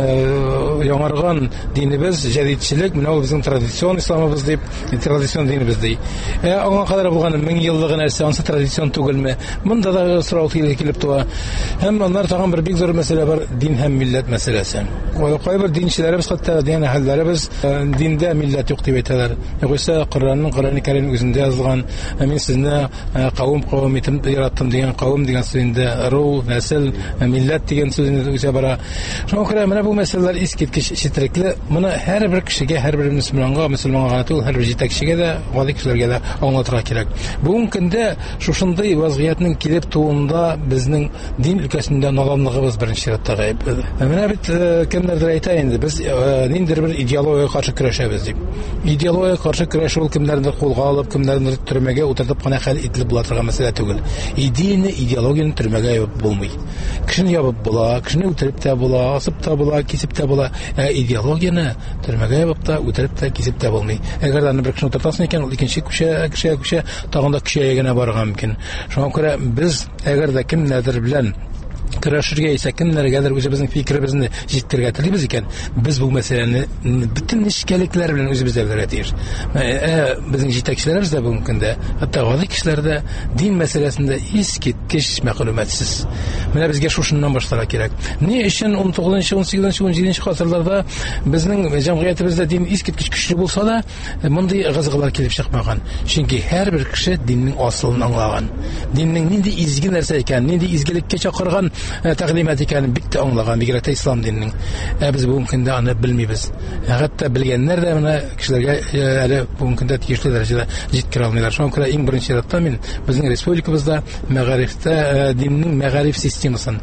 яңарган динебез җәдидчелек, менә ул безнең традицион исламыбыз дип, традицион динебез ди. Ә аңа кадәр булган мең еллык нәрсә, ансы традицион түгелме? Монда да сорау килеп туа. Һәм аннар тагын бер бик зур мәсьәлә бар, дин һәм милләт мәсьәләсе. Кайбер динчеләребез, хәтта дин әһелләребез диндә милләт юк дип әйтәләр. Югыйсә Коръәннең Коръән Кәрим үзендә язылган, мин сезне кавым кавым итеп яраттым дигән кавым дигән сүздә ру, нәсел, милләт дигән сүзне үзе бара. Шуңа күрә менә бу мәсьәләләр искиткеч четерекле. Моны һәрбер кешегә, һәрбер мөселманга, мөселманга түгел, һәрбер җитәкчегә дә, гади кешеләргә дә аңлатырга кирәк. Бүгенге көндә шушындый вазгыятьнең килеп туында безнең дин өлкәсендә наданлыгыбыз беренче чиратта гаеп. Менә бит кемнәрдер әйтә инде, без ниндидер бер идеологиягә каршы көрәшәбез дип. Идеологиягә каршы көрәш ул кемнәрдер кулга алып, кемнәрдер төрмәгә утыртып кына хәл ителеп була торган мәсьәлә түгел. Идеяны, идеологияны төрмәгә ябып булмый. Кешене ябып була, кешене үтереп тә була, асып та була, кисеп тә була. Ә идеологияны төрмәгә ябып та, үтереп тә, кисеп тә булмый. Әгәр аны бер кешене утыртасың икән, ул икенче кешегә, кешегә, кешегә тагын да көчәя генә барырга мөмкин. Шуңа күрә без әгәр дә кемнәрдер белән көрәшергә исә, кемнәргәдер үзебезнең фикеребезне җиткерергә телибез икән, без бу мәсьәләне бөтен нечкәлекләр белән үзебездә белергә тиеш. Ә безнең җитәкчеләребез дә бүгенге көндә, хәтта гади кешеләр дә дин мәсьәләсендә искиткеч мәгълүматсыз. Менә безгә шушыннан башларга кирәк. Ни өчен ун тугызынчы, ун сигезенче, ун җиденче гасырларда безнең җәмгыятебездә дин искиткеч көчле булса да, мондый гызыгылар килеп чыкмаган. Чөнки һәрбер кеше диннең асылын аңлаган. Диннең нинди изге нәрсә икән, нинди изгелеккә чакырган тәкъдимат икәнен бик тә аңлаган, бигрәк тә ислам диненең. Ә без бүгенге көндә аны белмибез. Хәтта белгәннәр дә менә кешеләргә әле бүгенге көндә тиешле дәрәҗәдә җиткерә алмыйлар. Шуңа күрә иң беренче чиратта мин безнең республикабызда мәгарифтә диннең мәгариф системасын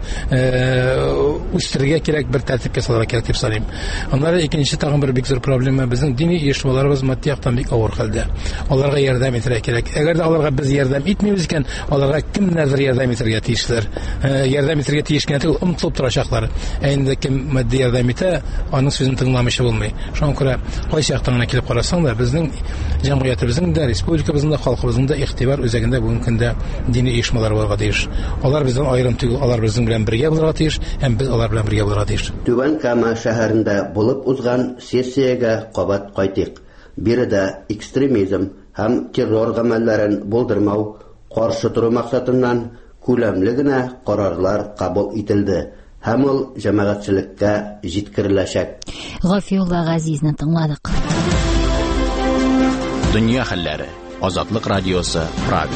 үстерергә кирәк, бер тәртипкә салырга кирәк дип саныйм. Аннары икенче тагын бер бик зур проблема, безнең дини оешмаларыбыз матди яктан бик авыр хәлдә. Аларга ярдәм итәргә кирәк. Әгәр дә аларга без ярдәм итмибез икән, аларга кемнәрдер ярдәм итәргә тиешләр. Ярдәм итәргә тиеш кенә түгел, омтылып торачаклар. Ә инде кем матди ярдәм итә, аның сүзен тыңламыйчы булмый. Шуңа күрә кайсы яктан гына килеп карасаң да, безнең җәмгыятебезнең дә, республикабызның да, халкыбызның да игътибар үзәгендә бүгенге көндә дини оешмалар булырга тиеш. Алар бездән аерым түгел, алар безнең белән бергә булырга тиеш, һәм без алар белән бергә булырга тиеш. Түбән Кама шәһәрендә булып узган сессиягә кабат кайтыйк. Биредә экстремизм һәм террор гамәлләрен булдырмау, каршы тору максатыннан күләмле генә карарлар кабул ителде. Һәм ул җәмәгатьчелеккә җиткереләчәк. Гафиулла Газизны тыңладык. Дөнья хәлләре. Азатлык радиосы, Прага.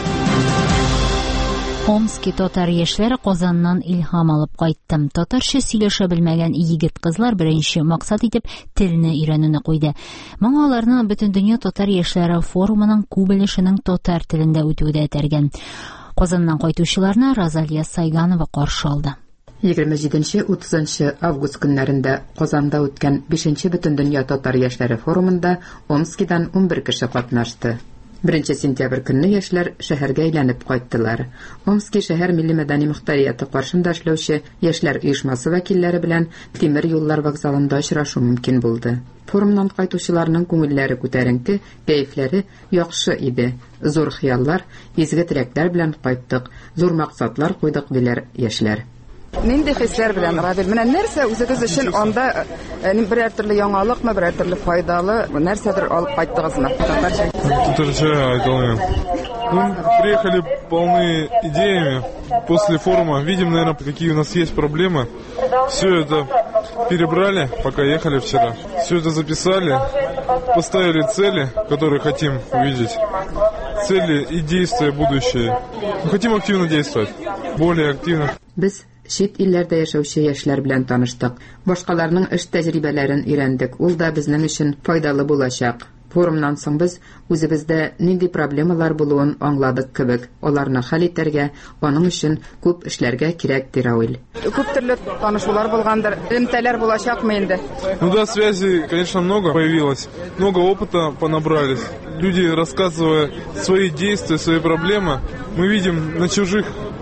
Омский татар яшьләре Казаннан илһам алып кайтты. Татарча сөйләшә белмәгән егет-кызлар беренче максат итеп телне өйрәнүне куйды. Моңа аларны бөтен дөнья татар яшьләре форумының күбелешенең татар телендә үтүдә тәргән. Казаннан кайтучыларны Розалия Сайганова каршы алды. егерме җиденче - утызынчы август көннәрендә Казанда үткән бишенче бөтен дөнья татар яшьләре форумында Омскидан ун бер кеше катнашты. беренче сентябрь көнне яшьләр шәһәргә әйләнеп кайттылар. Омский шәһәр милли мәдәни мөхтәрияте каршында эшләүче яшьләр оешмасы вәкилләре белән тимер юллар вокзалында очрашу мөмкин булды. Форумнан кайтучыларның күңелләре күтәренке, кәефләре яхшы иде. Зур хыяллар, изге теләкләр белән кайттык, зур максатлар куйдык диләр яшьләр. Нинди хисләр белән, Равил, менә нәрсә үзегез өчен анда берәр төрле яңалыкмы, берәр төрле файдалы нәрсәдер алып кайттыгызмы? Татарча айталмыйм. Мы приехали полны идеями после форума. Видим, наверное, какие у нас есть проблемы. Все это перебрали, пока ехали вчера. Все это записали, поставили цели, которые хотим увидеть. Цели и действия будущее. Мы хотим активно действовать, более активно. Без чит илләрдә яшәүче яшьләр белән таныштык. Башкаларның эш тәҗрибәләрен өйрәндек. Ул да безнең өчен файдалы булачак. Форумнан соң без үзебездә нинди проблемалар булуын аңладык кебек. Аларны хәл итәргә, аның өчен күп эшләргә кирәк ди Рауил. Күп төрле танышулар булгандыр, элемтәләр булачакмы инде? Ну да, связи, конечно, много появилось. Много опыта понабрались. Люди, рассказывая свои действия, свои проблемы, мы видим на чужих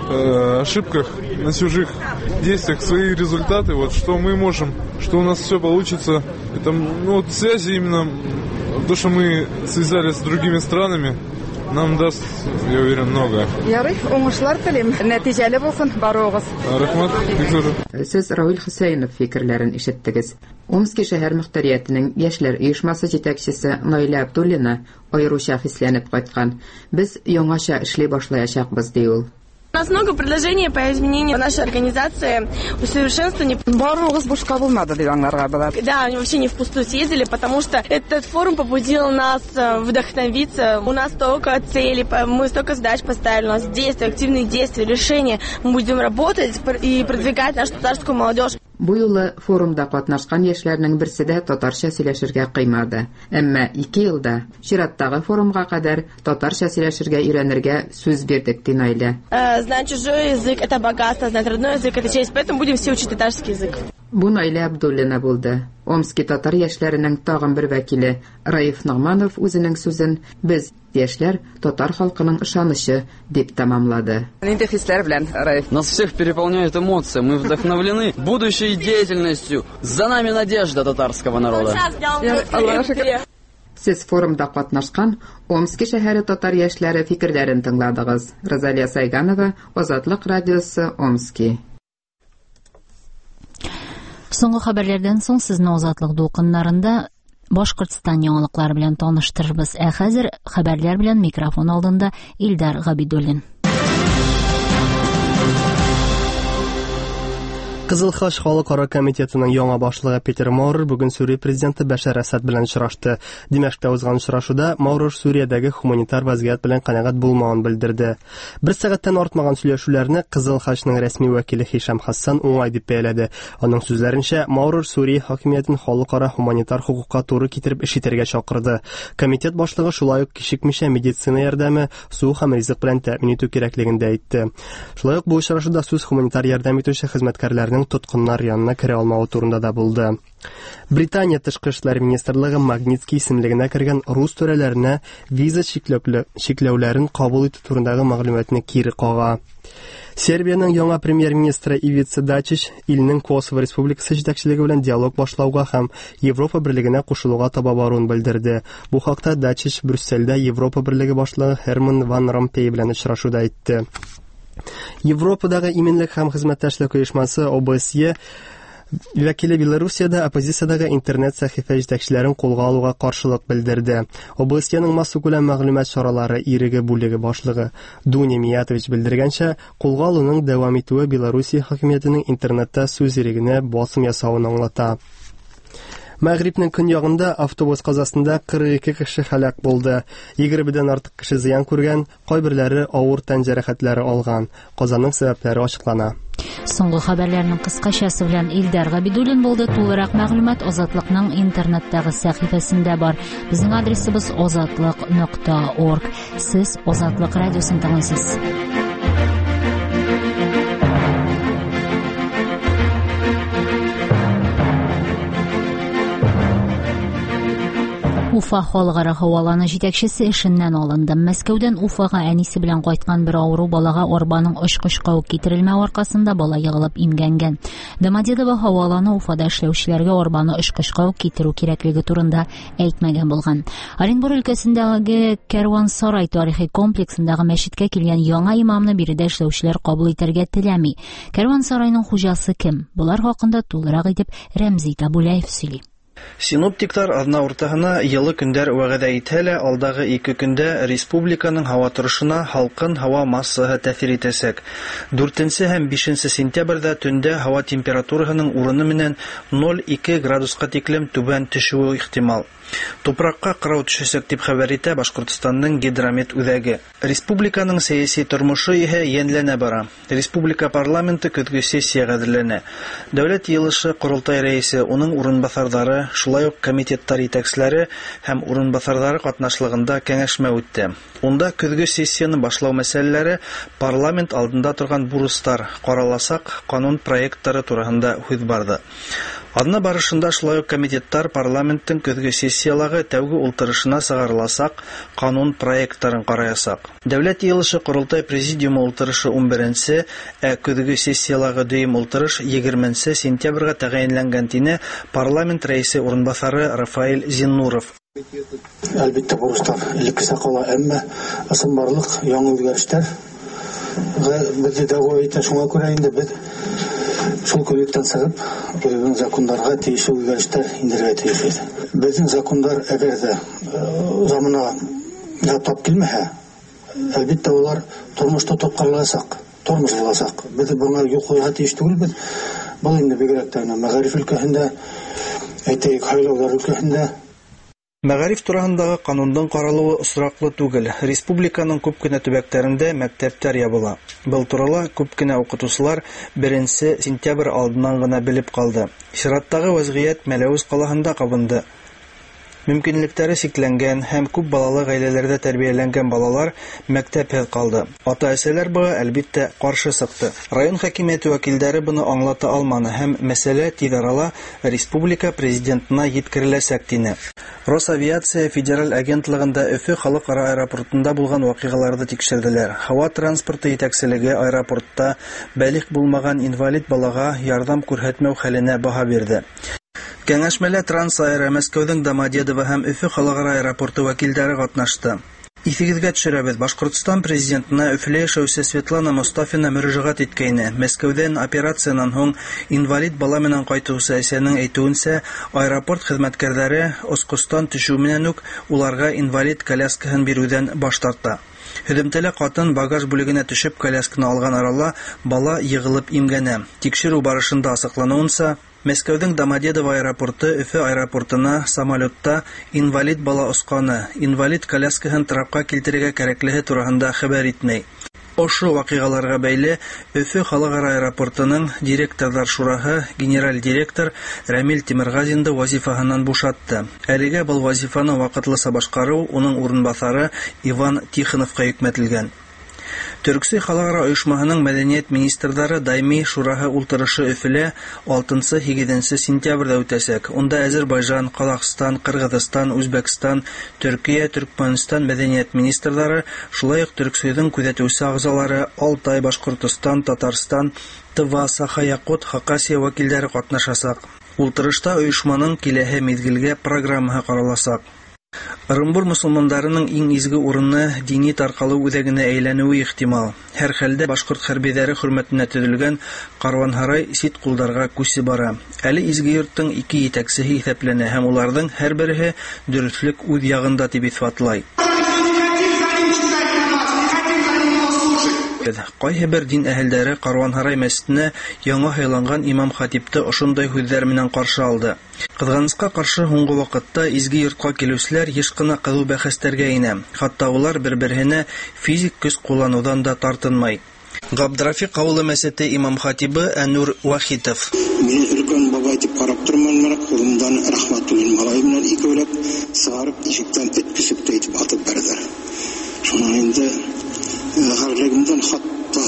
э, ошибках, на чужих действиях свои результаты. Вот что мы можем, что у нас все получится. Это ну, вот связи именно, то, что мы связались с другими странами, нам даст, я уверен, много. Ярый, уңышлар телим. Нәтиҗәле булсын барыгыз. Рәхмәт. Сез Равил Хусейнов фикерләрен ишеттегез. Омский шәһәр мөхтәриятенең яшьләр оешмасы җитәкчесе Наилә Абдуллина аеруча хисләнеп кайткан. Без яңача эшли башлаячакбыз ди ул. У нас много предложений по изменению нашей организации, усовершенствованию. Барыгыз бушка булмады дип аңларга була. Да, они вообще не впустую съездили, потому что этот форум побудил нас вдохновиться. У нас столько целей, мы столько задач поставили, у нас действия, активные действия, решения. Мы будем работать и продвигать нашу татарскую молодежь. Бу юлы форумда катнашкан яшьләрнең берсе дә татарча сөйләшергә кыймады. Әмма ике елда чираттагы форумга кадәр татарча сөйләшергә өйрәнергә сүз бирдек ди Наилә. Знать чужой язык — это богатство, знать родной язык — это честь, поэтому будем все учить татарский язык. Бу Наилә Абдуллина булды. Омский татар яшьләренең тагын бер вәкиле Раиф Нагманов үзенең сүзен без яшьләр татар халкының ышанычы дип тамамлады. Нинди хисләр белән, Раиф? Нас всех переполняют эмоции, мы вдохновлены будущей деятельностью. За нами надежда татарского народа. Сез форумда катнашкан Омский шәһәре татар яшьләре фикерләрен тыңладыгыз. Розалия Сайганова, Азатлык радиосы, Омский. Соңгы хәбәрләрдән соң сезне Азатлык дулкыннарында Башкортстан яңалыклары белән таныштырырбыз. Ә хәзер хәбәрләр белән микрофон алдында Илдар Габидуллин. Кызыл Хач халыкара комитетының яңа башлыгы Питер Маурер бүген Сүрия президенты Башар Асад белән очрашты. Димәштә узган очрашуда Маурер Сүриядәге гуманитар вазгыять белән канәгать булмавын белдерде. Бер сәгатьтән артмаган сөйләшүләрне Кызыл Хачның рәсми вәкиле Хишам Хассан уңай дип бәяләде. Аның сүзләренчә, Маурер Сүрия хакимиятен халыкара гуманитар хукукка туры китереп эш итәргә чакырды. Комитет башлыгы шулай ук кичекмичә медицина ярдәме, су һәм ризык белән тәэмин итү кирәклеген дә әйтте. Шулай ук бу очрашуда сүз гуманитар ярдәм итүче хезмәткәрләрнең тоткыннар янына керә алмауы турында да булды. Британия тышкы эшләр министрлыгы Магнитский исемлегенә кергән рус төрәләренә виза чикләүләрен кабул итү турындагы мәгълүматны кире кага. Сербияның яңа премьер-министры Ивица Дачич илнең Косово республикасы җитәкчелеге белән диалог башлауга һәм Европа берлегенә кушылуга таба баруын белдерде. Бу хакта Дачич Брюссельдә Европа берлеге башлыгы Херман ван Ромпей белән очрашуда әйтте. Европадагы иминлек һәм хезмәттәшлек оешмасы О Б С Е вәкиле Белоруссиядә оппозициядәге интернет сәхифә җитәкчеләрен кулга алуга каршылык белдерде. О Б С Е-ның массакүләм мәгълүмат чаралары иреге бүлеге башлыгы Дуня Миятович белдергәнчә, кулга алуның дәвам итүе Белоруссия хакимиятенең интернетта сүз ирегенә басым ясавын аңлата. Мәгрибнең көньягында автобус казасында кырык ике кеше һәлак булды. егермедән артык кеше зыян күргән, кайберләре авыр тән җәрәхәтләре алган. Казаның сәбәпләре ачыклана. Соңгы хәбәрләрнең кыскачасы белән Илдар Габидуллин булды. Тулырак мәгълүмат Азатлыкның интернеттагы сәхифәсендә бар. Безнең адресыбыз азатлык нокта орг. Сез Азатлык радиосын тыңлыйсыз. Уфа халыкара һаваланы җитәкчесе эшеннән алынды. Мәскәүдән Уфага әнисе белән кайткан бер авыру балага арбаның очкычка ук китерелмәү аркасында бала ягылып имгәнгән. Домодедово һаваланы Уфада эшләүчеләргә арбаны очкычка ук китерү кирәклеге турында әйтмәгән булган. Оренбур өлкәсендәге Кәрван-Сарай тарихи комплексындагы мәчеткә килгән яңа имамны биредә эшләүчеләр кабул итәргә теләми. Кәрван-Сарайның хуҗасы кем? Булар хакында тулырак итеп Рәмзи Табулаев сөйли. Синоптиклар адна уртаһына йылы көндәр вәгъдә итә лә, алдагы ике көндә республиканың һава торышына халкын һава массаһы тәэсир итәсәк. дүртенче һәм бишенче сентябрьдә төндә һава температураһының урыны менән ноль ике градуска тиклем түбән төшүе ихтимал. Тупракка кырау төшәсәк дип хәбәр итә Башкортстанның гидромет үзәге. Республиканың сәяси тормышы иһә яньләнә бара. Республика парламенты көзге сессияга әзерләнә. Дәүләт йыелышы Курултай рәисе, уның урынбасарлары, шулай ук комитеттар итәкчеләре һәм урынбасарлары катнашлыгында кәңәшмә үтте. Унда көзге сессияны башлау мәсьәләләре, парламент алдында торган бурыстар, караласак канун проектлары турында сүз барды. Адны барышында шулай ук комитеттар парламенттың көҙгө сессиялағы тәүге ултырышына сығарыласак, канун проекттарын караясак. Дәүләт йыелышы Ҡоролтай президиумы ултырышы ун беренсе, ә көҙгө сессиялағы дөйөм ултырыш егерменсе сентябрга тәғәйенләнгән тине парламент рәисе урынбаҫары Рафаэль Зиннуров. Әлбиттә бурыстар элеккесә ҡала, әммә ысынбарлык яңы үҙгәрештәр беҙҙе дәғүә итә. Шуңа күрә инде беҙ шул көйөктән сығып, беҙҙең закондарға тейешле үҙгәрештәр индергә тейешбеҙ. Беҙҙең закондар әгәр ҙә замана тап килмәһә, әлбиттә улар тормошта тотҡарыласаҡ, тормош буласаҡ. Беҙ бына юл ҡуйырға тейеш түгелбеҙ. Был инде бигерәк тә мәғариф өлкәһендә, әйтәйек, һайлауҙар өлкәһендә. Мәғариф тураһындағы канундың ҡаралыуы осраҡлы түгел. Республиканың күп кенә төбәктәрендә мәктәптәр ябыла. Был турала күп кенә уҡытыусылар беренсе сентябрь алдынан ғына белеп ҡалды. Сираттағы вәзғиәт Мәләүез ҡалаһында ҡабынды. Мөмкинлектәре сикләнгән һәм күп балалы ғаиләләрҙә тәрбиәләнгән балалар мәктәпһеҙ ҡалды. Ата-әсәләр быға әлбиттә ҡаршы сыҡты. Район хакимиәте вәкилдәре быны аңлата алманы һәм мәсьәлә тиҙ арала республика президентына еткереләсәк тине. Росавиация федераль агентлығында Өфө халыҡара аэропортында булған ваҡиғаларҙы тикшерҙеләр. Һауа транспорты етәкселеге аэропортта бәлиғ булмаған инвалид балаға ярҙам күрһәтмәү хәленә баһа бирҙе. Кәңәшмәлә Трансаэро, Мәскәүҙең Домодедово һәм Өфө халыҡара аэропорты вәкилдәре ҡатнашты. Иҫегеҙгә төшөрәбеҙ, Башҡортостан президентына Өфөлә йәшәүсе Светлана Мостафина мөрәжәғәт иткәйне. Мәскәүҙән операциянан һуң инвалид бала менән ҡайтыусы әсәнең әйтеүенсә, аэропорт хеҙмәткәрҙәре осҡостан төшөү менән үк уларға инвалид коляскаһын биреүҙән баш тарта. Һөҙөмтәлә ҡатын багаж бүлегенә төшөп колясканы алған арала бала йығылып имгәнә. Тикшереү барышында асыҡланыуынса, Мәскәүҙең Домодедово аэропорты Өфө аэропортына самолетта инвалид бала осҡаны. Инвалид коляскаһын трапҡа килтерергә кәрәклеһе тураһында хәбәр итмәй. Ошо ваҡиғаларға бәйле Өфө халыҡара аэропортының директорҙар шураһы генераль директор Рәмил Тимерғазинды вазифаһынан бушатты. Әлегә был вазифаны ваҡытлыса башҡарыу уның урынбаҫары Иван Тихоновҡа йөкмәтелгән. Төрксөй халыҡара ойошмаһының мәҙәниәт министрҙары даими шураһы ултырышы Өфөлә алтынсы-һигеҙенсе сентябрҙә үтәсәк. Унда Азербайжан, Ҡаҙағстан, Ҡырғыҙстан, Үзбәкстан, Төркиә, Төркмәнстан мәҙәниәт министрҙары, шулай уҡ Төрксөйҙөң күҙәтеүсе ағзалары Алтай, Башҡортостан, Татарстан, Тыва, Саха-Яҡут, Хакасия вәкилдәре ҡатнашасаҡ. Ултырышта ойошманың киләһе миҙгелгә программаһы ҡараласаҡ. Ырымбур мосолмандарының иң изге урыны дини тарҡалыу үҙәгенә әйләнеүе ихтимал. Һәр хәлдә башҡорт хәрбиҙәре хөрмәтенә төҙөлгән Карванһарай сит ҡулдарға күсе бара. Әле изге йорттың ике етәксеһе иҫәпләнә һәм уларҙың һәр береһе дөрөҫлөк үҙ яғында тип иҫбатлай. Ҡайһы бер дин әһелдәре Карванһарай мәсетенә яңа һайланған имам хатипты ошондай һүҙҙәр менән ҡаршы алды. Ҡыҙғанысҡа ҡаршы, һуңғы ваҡытта изге йортҡа килеүселәр йыш ҡына ҡыҙыу бәхәстәргә инә. Хатта улар бер-береһенә физик көс ҡулланыуҙан да тартынмай. Ғабдрафиҡ ауылы мәсете имам хатибы Әнүр Вахитов. Мин өлкән бабай тип ҡарап торманмын, ҡулымдан рәхмәтуллин малай менән икәүләп сығарып ишектән эт көсөктәй итеп атып бәрҙеләр. Шунан инде ғәрлегемдән хатта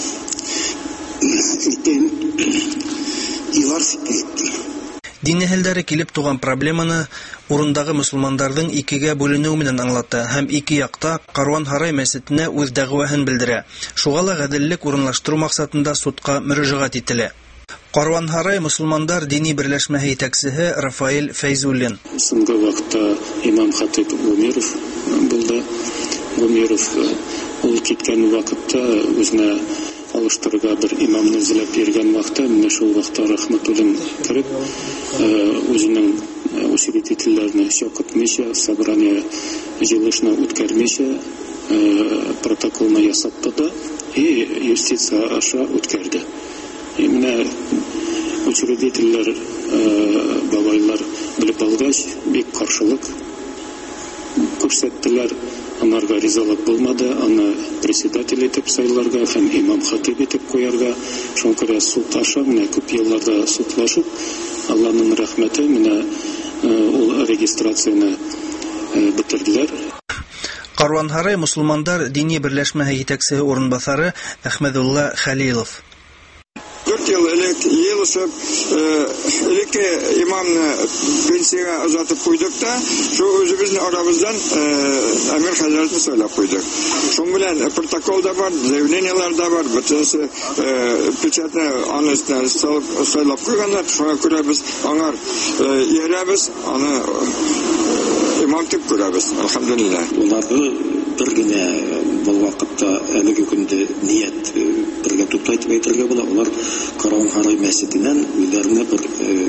әйтәйем илар сипкә иттем. Дин әһелдәре килеп туған проблеманы урындағы мосолмандарҙың икегә бүленеү менән аңлата һәм ике яҡта Карванһарай мәсетенә үҙ дәғүәһен белдерә. Шуға ла ғәҙеллек урынлаштырыу маҡсатында судҡа мөрәжәғәт ителә. Карванһарай мосолмандар дини берләшмәһе етәксеһе Рафаэль Фәйзуллин. Соңғы ваҡытта имам хатип Гумеров булды. Гумеров ул киткән ваҡытта үзенә алыштырырға бер имамны эҙләп биргән ваҡытта, менә шул ваҡытта Рәхмәтуллин кереп, үзенең учредителләрне шаҡытмыйса, собрание йылышына үткәрмәйсә, протоколны ясатты да и юстиция аша үткәрде. И менә учредителләр, бабайлар белеп алғас, бик ҡаршылык күрсәттеләр. Анарға ризалык булмады, аны председатель итеп сайларға һәм имам хатиб итеп ҡуярға. Шуңа күрә суд аша, менә күп йылларда судлашып, Алланың рәхмәте, менә ул регистрацияны бетерделәр. Карванһарай мосолмандар дини берләшмәһе етәксеһе урынбаҫары Әхмәҙулла Хәлилов. Йорт Дүрт ел элек елышып, элекке имамны пенсияга озатып куйдык та, шу өзебезнең арабыздан Әмир хәзрәтне сайлап куйдык. Шуң белән протокол да бар, заявлениелар да бар, бөтенесе печатны аны өстенә сайлап куйганнар. Шуңа күрә без аңар иярәбез, аны имам дип күрәбез. Алхамдулилlah. Уларга бер генә бу вакытта әлеге көндә ният бергә туктайтып әйтергә була. Улар Караван Харай мәсҗиденнән үзләренә бер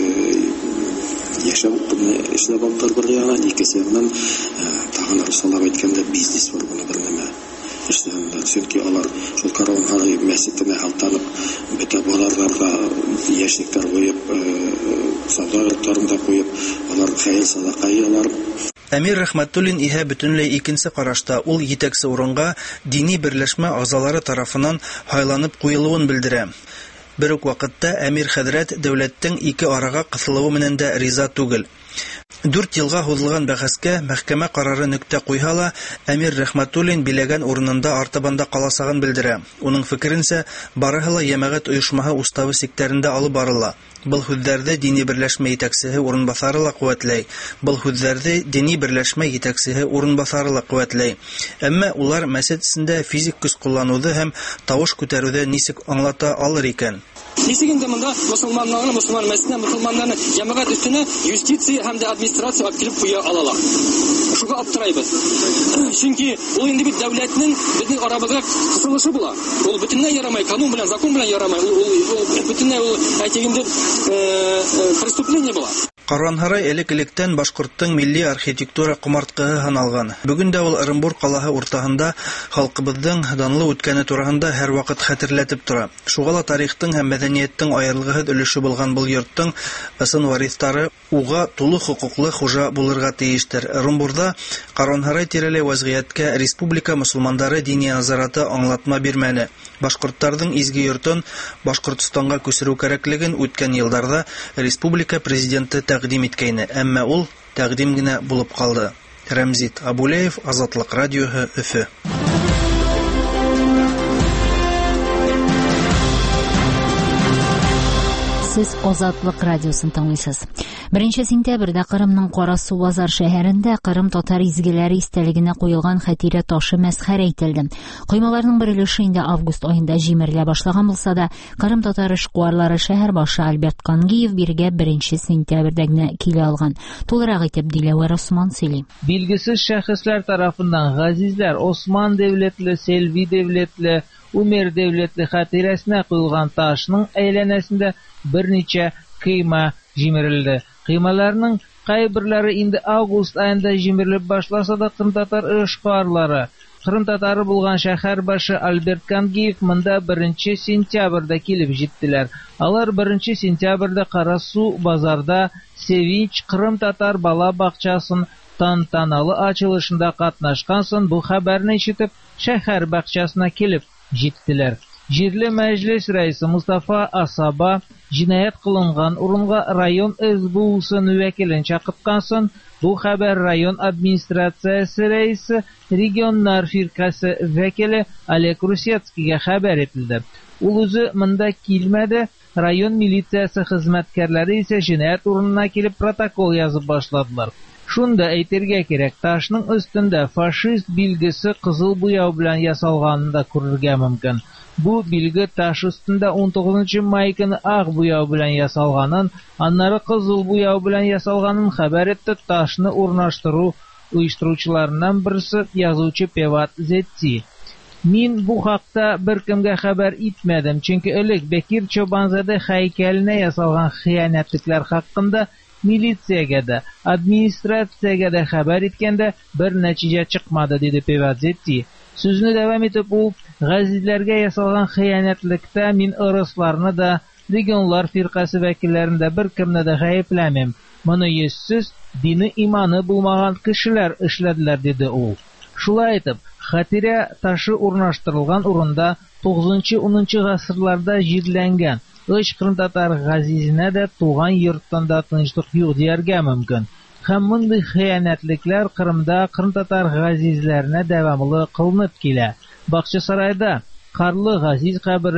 яшәү эшләп алып бер ягынан, икесе ягынан тагын Расулуллах әйткәндә бизнес бар буны бер нәмә эшләгәннәр. Чөнки алар шул Караван Харай мәсҗиденә халтанып, бөтә балаларга яшьлектәр куеп, сауда йортларында куеп, алар хәйр садака ялар. Әмир Рәхмәтуллин иһә бөтенләй икенче карашта, ул җитәкче урынга дини берләшмә агзалары тарафыннан һайланып куелуын белдерә. Бер үк вакытта Әмир хәзрәт дәүләттең ике арага кысылуы менән дә риза түгел. Дүрт елга һузылган бәхәскә мәхкәмә карары нөктә куйһа ла, Әмир Рәхмәтуллин биләгән урынында артыбанда каласагын белдерә. Уның фикеренчә, барыһы ла җәмәгать оешмаһы уставы сектәрендә алып барыла. Был һүзләрдә дини берләшмә җитәкчесе урынбасары ла куәтләй. Был һүзләрдә дини берләшмә җитәкчесе урынбасары ла куәтләй. Әмма улар мәсҗид эчендә физик көч куллануды һәм тавыш күтәрүдә ничек аңлата алыр икән? Нисегендә монда мусламаннарны, мусламан мәсҗиденә мусламаннарны җәмәгать үстенә юстиция һәм дә администрация алып килеп куя алалар. Шуга аптырайбыз. Чөнки ул инде бит дәүләтнең безнең арабызга кысылышы була. Ул бөтенләй ярамай, канун белән, закон белән ярамай. Ул бөтенләй ул әйтегендә преступление була. Караван Харай элек-электән башкорттың милли архитектура кумарткыһы саналган. Бүген дә ул Оренбург калаһы уртаһында халкыбызның данлы үткәне турында һәрвакыт хәтерләтеп тора. Шуга ла тарихтың һәм мәдәнияттың аерылгыһыз өлеше булган бу йорттың ысын варислары уга тулы хукуклы хуҗа булырга тиештер. Оренбургда Караван Харай тирәләй вазгыятькә республика мөселмандары дини назараты аңлатма бирмәне. Башкортларның изге йортын Башкортстанга күчерү кирәклеген үткән елларда республика президенты тәкъдим иткәйне, әмма ул тәкъдим генә булып калды. Рәмзит Абулеев, Азатлык радиоһы, Өфе. Сез Азатлык радиосын тыңлыйсыз. Беренче сентябрьдә Кырымның Карасу Базар шәһәрендә Кырым татар изгеләре истәлегенә куелган хәтирә ташы мәсхәр ителде. Коймаларның бер өлеше инде август аенда җимерелә башлаган булса да, Кырым татар эшкуарлары шәһәр башы Альберт Кангиев биргә беренче сентябрьдә генә килә алган. Тулырак итеп Диләвәр Осман сөйли. Билгесез шәхесләр тарафыннан газизләр Осман дәүләтле, Селви дәүләтле, Умер дәүләтле хәтирәсенә куелган ташның әйләнәсендә берничә кыйма җимерелде. Кыймаларның кайберләре инде август аенда җимерелеп башласа да, Кырым татар эшкуарлары, Кырым татары булган шәһәр башы Альберт Кангиев монда беренче сентябрьдә килеп җиттеләр. Алар беренче сентябрьдә Карасу базарда Севинч Кырым татар бала бакчасын тантаналы ачылышында катнашкан соң бу хәбәрне ишетеп шәһәр бакчасына килеп җиттеләр. Җирле мәҗлес рәисе Мустафа Асаба җинаят кылынган урынга район СБУсын вәкилен чакырткан соң, бу хәбәр район администрациясе рәисе, регионнар фиркасы вәкиле Олег Русецкийгә хәбәр ителде. Ул үзе монда килмәде, район милициясе хезмәткәрләре исә җинаят урынына килеп протокол язып башладылар. Шунда әйтергә кирәк, ташның өстендә фашист билгесе кызыл буяу белән ясалганын да күрергә мөмкин. Бу билге таш өстендә он тугызынчы май көне ак буяу белән ясалганын, аннары кызыл буяу белән ясалганын хәбәр итте ташны урнаштыру оештыручыларыннан берсе язучы Певат Зетти. Мин бу хакта беркемгә хәбәр итмәдем, чөнки элек Бекир Чобанзаде һәйкәленә ясалган хыянәтлекләр хакында милициягә дә, администрациягә дә хәбәр иткәндә бер нәтиҗә чыкмады, диде Певат Зетти. Сүзне дәвам итеп ул, газизләргә ясалган хыянәтлектә мин ырысларны да, регионлар фиркасы вәкилләрен дә беркемне дә гаепләмим. Моны йөзсез, дине иманы булмаган кешеләр эшләделәр, диде ул. Шулай итеп, хәтирә ташы урнаштырылган урында тугызынчы-унынчы гасырларда җирләнгән Ыч Кырым татар газизенә дә туган йорттан да тынычлык юк дияргә мөмкин. Һәм мондый хыянәтлекләр Кырымда Кырым татар газизләренә дәвамлы кылынып килә. Бакчасарайда Карлы Газиз кабере,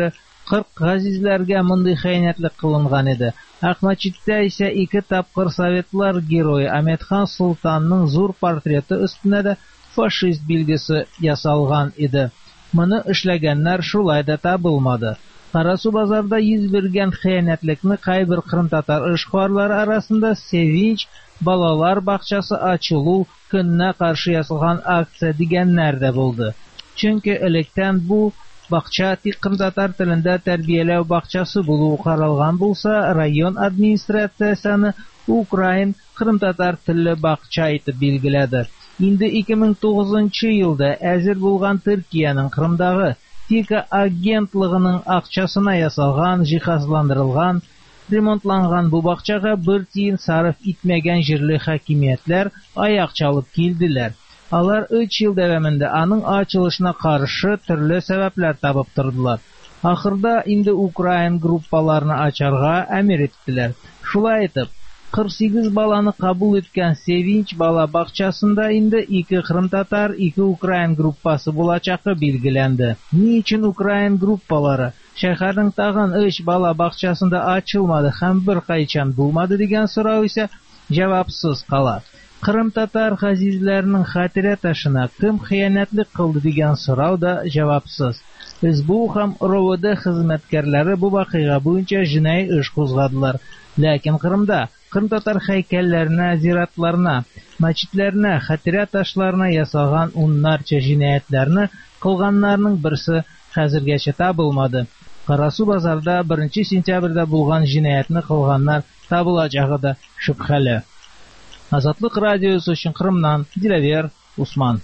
кырк газизләргә мондый хыянәтлек кылынган иде. Ахмачиттә исә ике тапкыр Советлар герое Аметхан Султанның зур портреты өстенә дә фашист билгесе ясалган иде. Моны эшләгәннәр шулай да табылмады. Карасу базарда йөз бергән хыянәтлекне кайбер кырымтатар эшкуарлары арасында Sevinch балалар бакчасы ачылу көненә каршы ясалган акция дигәннәр дә булды. Чөнки электән бу бакча тик кырымтатар телендә тәрбияләү бакчасы булуы каралган булса, район администрациясе Украин кырымтатар телле бакча итеп билгеләде. Инде ике мең тугызынчы елда әзер булган Төркиянең Кырымдагы Тика агентлыгының акчасына ясалган, җиһазландырылган, ремонтланган бу бакчага бер тиен сарыф итмәгән җирле хакимиятләр аяк чалып килделәр. Алар өч ел дәвамында аның ачылышына каршы төрле сәбәпләр табып тордылар. Ахырда инде Украин группаларны ачарга әмер иттеләр. Шулай итеп, кырык сигез баланы кабул иткән Sevinch бала бакчасында инде ике кырымтатар, ике Украин группасы булачакы билгеләнде. Ни өчен Украин группалары шәһәрнең тагын өч бала бакчасында ачылмады һәм бер кайчан булмады дигән сорау исә җавапсыз кала. Кырымтатар газизләренең хатирә ташына кем хыянәтлек кылды дигән сорау да җавапсыз. СБУ һәм РОВД хезмәткәрләре бу вакыйга буенча җинаи эш кузгадылар. Ләкин Кырымда кырымтатар һәйкәлләренә, зиратларына, мәчетләренә, хатирә ташларына ясалган уннарча җинаятьләрне кылганнарның берсе хәзергәчә табылмады. Карасу базарда беренче сентябрьдә булган җинаятьне кылганнар табылачагы да шөбһәле. Азатлык радиосы өчен Кырымнан Диләвер Усман.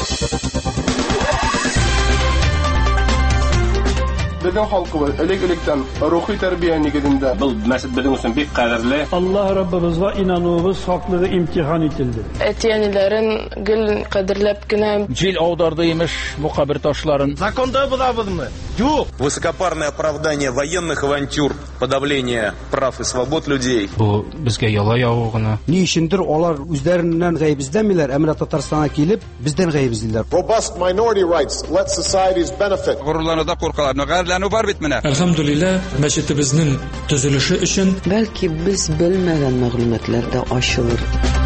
Безнең халкыбыз элек-электән рухи тәрбия нигезендә. Бу мәсҗид безнең өчен бик кадерле. Аллаһ Раббыбызга инануыбыз хаклыгы имтихан ителде. Әтиәниләрен гел кадерләп кенә Җил аударды имеш мукабир ташларын. Законда булабызмы? Юк. Высокопарное оправдание военных авантюр, подавление прав и свобод людей. Бу безгә яла яву гына. Ни өчендер алар үзләреннән гаеп эзләмиләр, әмма Татарстанга килеп бездән гаеп эзлиләр. Robust minority rights let societies benefit. Горурлануда куркалар, нәгәрләнү бар бит менә. Әлхәмдулилlah, мәчетебезнең төзелеше өчен бәлки без белмәгән мәгълүматлар да ачылыр.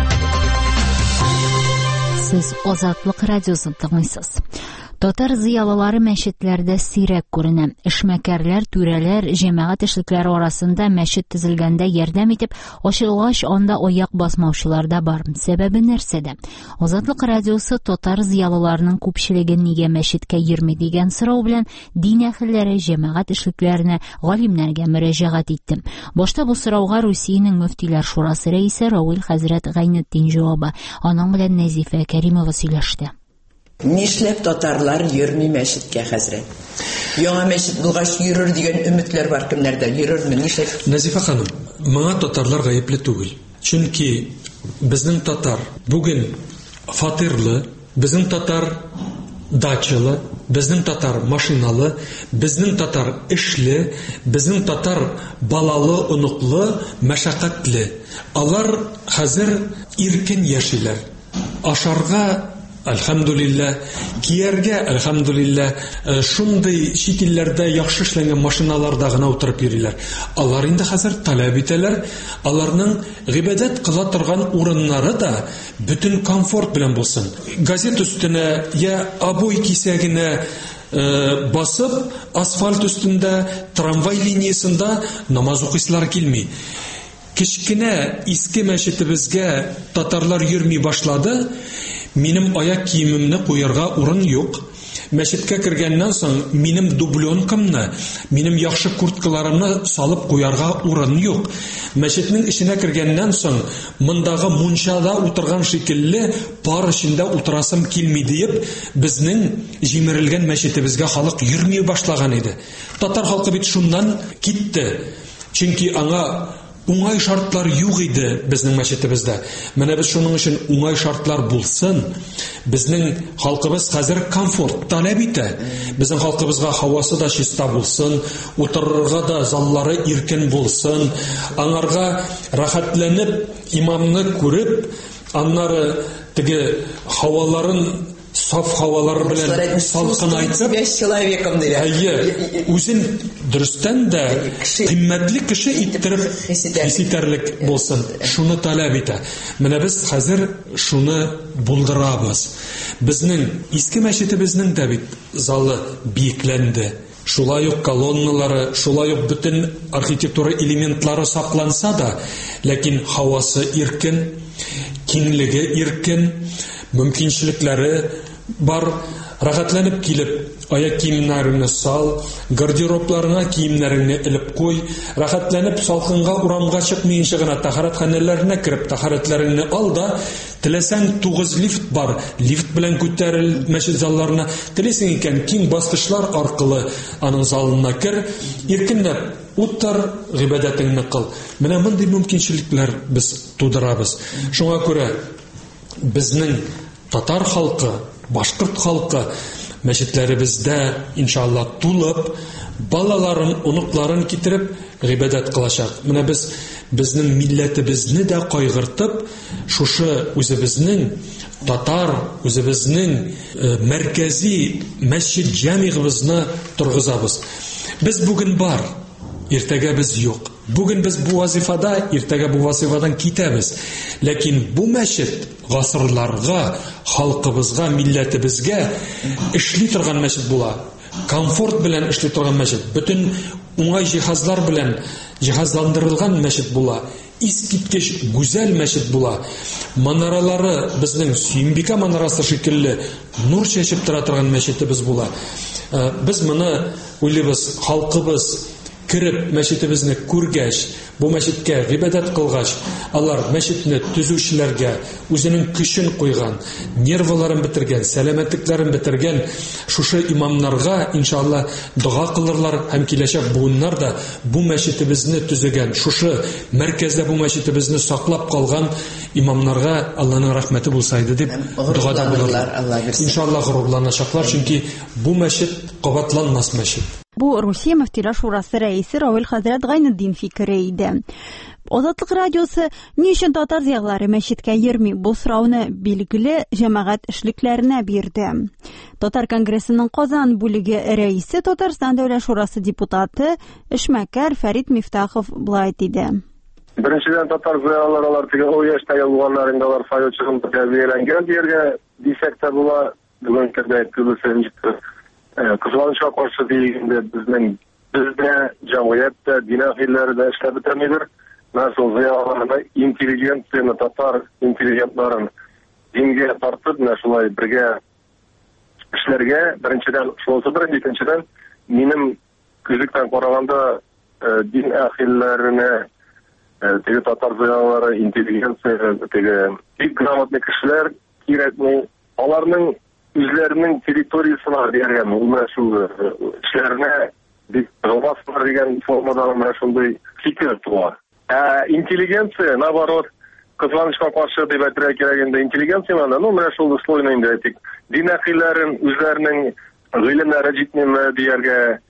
Сез Азатлык радиосын тыңлыйсыз. Татар зыялылары мәчетләрдә сирәк күренә. Эшмәкәрләр, түрәләр, җәмәгать эшлекләре арасында мәчет төзелгәндә ярдәм итеп, ачылгач анда аяк басмаучылар да бар. Сәбәбе нәрсәдә? Азатлык радиосы татар зыялыларының күпчелеге нигә мәчеткә йөрми дигән сорау белән дин әһелләре, җәмәгать эшлекләренә, галимнәргә мөрәҗәгать итте. Башта бу сорауга Русиянең мөфтиләр шурасы рәисе Равил хәзрәт Гайнетдин җавабы. Аның белән Нәзифә Кәримова сөйләште. Нишләп татарлар йөрми мәчеткә хәзрәт? Яңа мәчет булгач йөрер дигән өметләр бар кемнәрдә? Йөрерме? Нишләп? Назифа ханым, моңа татарлар гаепле түгел. Чөнки безнең татар бүген фатирлы, безнең татар дачалы, безнең татар машиналы, безнең татар эшле, безнең татар балалы, оныклы, мәшәкатьле. Алар хәзер иркен яшиләр. Ашарга Әлхәмдулилlah, кияргә әлхәмдулилlah, шундый чит илләрдә яхшы эшләнгән машиналарда гына утырып йөриләр. Алар инде хәзер таләп итәләр, аларның гыйбадәт кыла торган урыннары да бөтен комфорт белән булсын. Газет өстенә я обой кисәгенә э, басып, асфальт өстендә, трамвай линиясында намаз укыйсылар килми. Кичкенә иске мәчетебезгә татарлар йөрми башлады. Минем аяк киемемне куярга урын юк. Мәчеткә кергәннән соң минем дубленкамны, минем яхшы курткаларымны салып куярга урын юк. Мәчетнең эченә кергәннән соң мондагы мунчада утырган шикелле пар эчендә утырасым килми диеп, безнең җимерелгән мәчетебезгә халык йөрми башлаган иде. Татар халкы бит шуннан китте. Чөнки аңа уңай шартлар юк иде безнең мәчетебездә. Менә без шуның өчен уңай шартлар булсын. Безнең халкыбыз хәзер комфорт таләп итә. Безнең халкыбызга һавасы да чиста булсын, утырырга да заллары иркен булсын, аңарга рәхәтләнеп имамны күреп, аннары теге һаваларын саф һавалар белән салкын айтып, әйе, үзен дөрестән дә кыйммәтле кеше иттереп хис итәрлек булсын, шуны таләп итә. Менә без хәзер шуны булдырабыз. Безнең иске мәчетебезнең дә бит залы биекләнде. Шулай ук колонналары, шулай ук бөтен архитектура элементлары сакланса да, ләкин һавасы иркен, киңлеге иркен, мөмкинчелекләре бар, рәхәтләнеп килеп, аяк киемнәреңне сал, гардеробларыңа киемнәреңне элеп куй, рәхәтләнеп салкынга урамга чыкмыйнча гына тахаратханәләренә кереп, тахаратларыңны ал да, теләсәң тугыз лифт бар, лифт белән күтәрел мәчет залларына, теләсәң икән киң баскычлар аркылы аның залына кер, иркенләп утыр, гыйбадәтеңне кыл. Менә мондый мөмкинчелекләр без тудырабыз. Шуңа күрә безнең татар халкы, башкорт халкы мәчетләребездә иншалла тулып, балаларын, оныкларын китереп гыйбадәт кылачак. Менә без безнең милләтебезне дә кайгыртып, шушы үзебезнең татар, үзебезнең мәркәзи мәчет җәмигыбызны торгызабыз. Без бүген бар, иртәгә без юк. Бүген без бу вазифада, иртәгә бу вазифадан китәбез. Ләкин бу мәчет гасырларга, халкыбызга, милләтебезгә эшли торган мәчет була. Комфорт белән эшли торган мәчет. Бөтен уңай җиһазлар белән җиһазландырылган мәчет була. Искиткеч гүзәл мәчет була. Манаралары безнең Сөембикә манарасы шикелле нур чәчеп тора торган мәчетебез була. Без моны уйлыйбыз, халкыбыз киреп мәчетебезне күргәч, бу мәчеткә гыйбадәт кылгач, алар мәчетне төзүчеләргә үзенең көчен куйган, нервларын бетергән, сәламәтлекләрен бетергән шушы имамнарга иншалла дуга кылырлар һәм киләчәк буыннар да бу мәчетебезне төзегән, шушы мәркәздә бу мәчетебезне саклап калган имамнарга Аллаһның рәхмәте булса иде дип дугада булырлар. Иншалла горурланачаклар, чөнки бу мәчет кабатланмас мәчет. Бу Русия мөфтиләр шурасы рәисе Равил хәзрәт Гайнетдин фикере иде. Азатлык радиосы ни өчен татар зиялылары мәчеткә йөрми, бу сорауны билгеле җәмәгать эшлекләренә бирде. Татар конгрессының Казан бүлеге рәисе, Татарстан дәүләт шурасы депутаты эшмәкәр Фәрит Мифтахов булай диде. Беренчедән татар зиялылары алар теге о яшьтә булганнар инде алар файочыгын тәрбияләнгән дияргә дисәк тә була. Бүген кирдә күбесе ничектер кызганычка каршы дигәндә безнең бездә җәмгыятьтә дин әһелләре дә эшләп бетермидер. Насыл зыялыларны интеллигенцияны, татар интеллигентларын дингә тартып, шулай бергә эшләргә, беренчедән шулысы бер, икенчедән минем күзлектән караганда дин әһелләренә теге татар зыялылары интеллигенция, теге бик грамотный кешеләр кирәкми, аларның үзләренең территориясына дигән, менә шул эшләренә бик гылмаслар дигән формада менә шундый фикер туа. Ә интеллигенция, наоборот, кызганычка каршы дип әйтергә кирәк инде, интеллигенция менә, ну менә шул слойны инде әйтик. Дин әһелләрен үзләренең гыйлемнәре җитмәме дияргә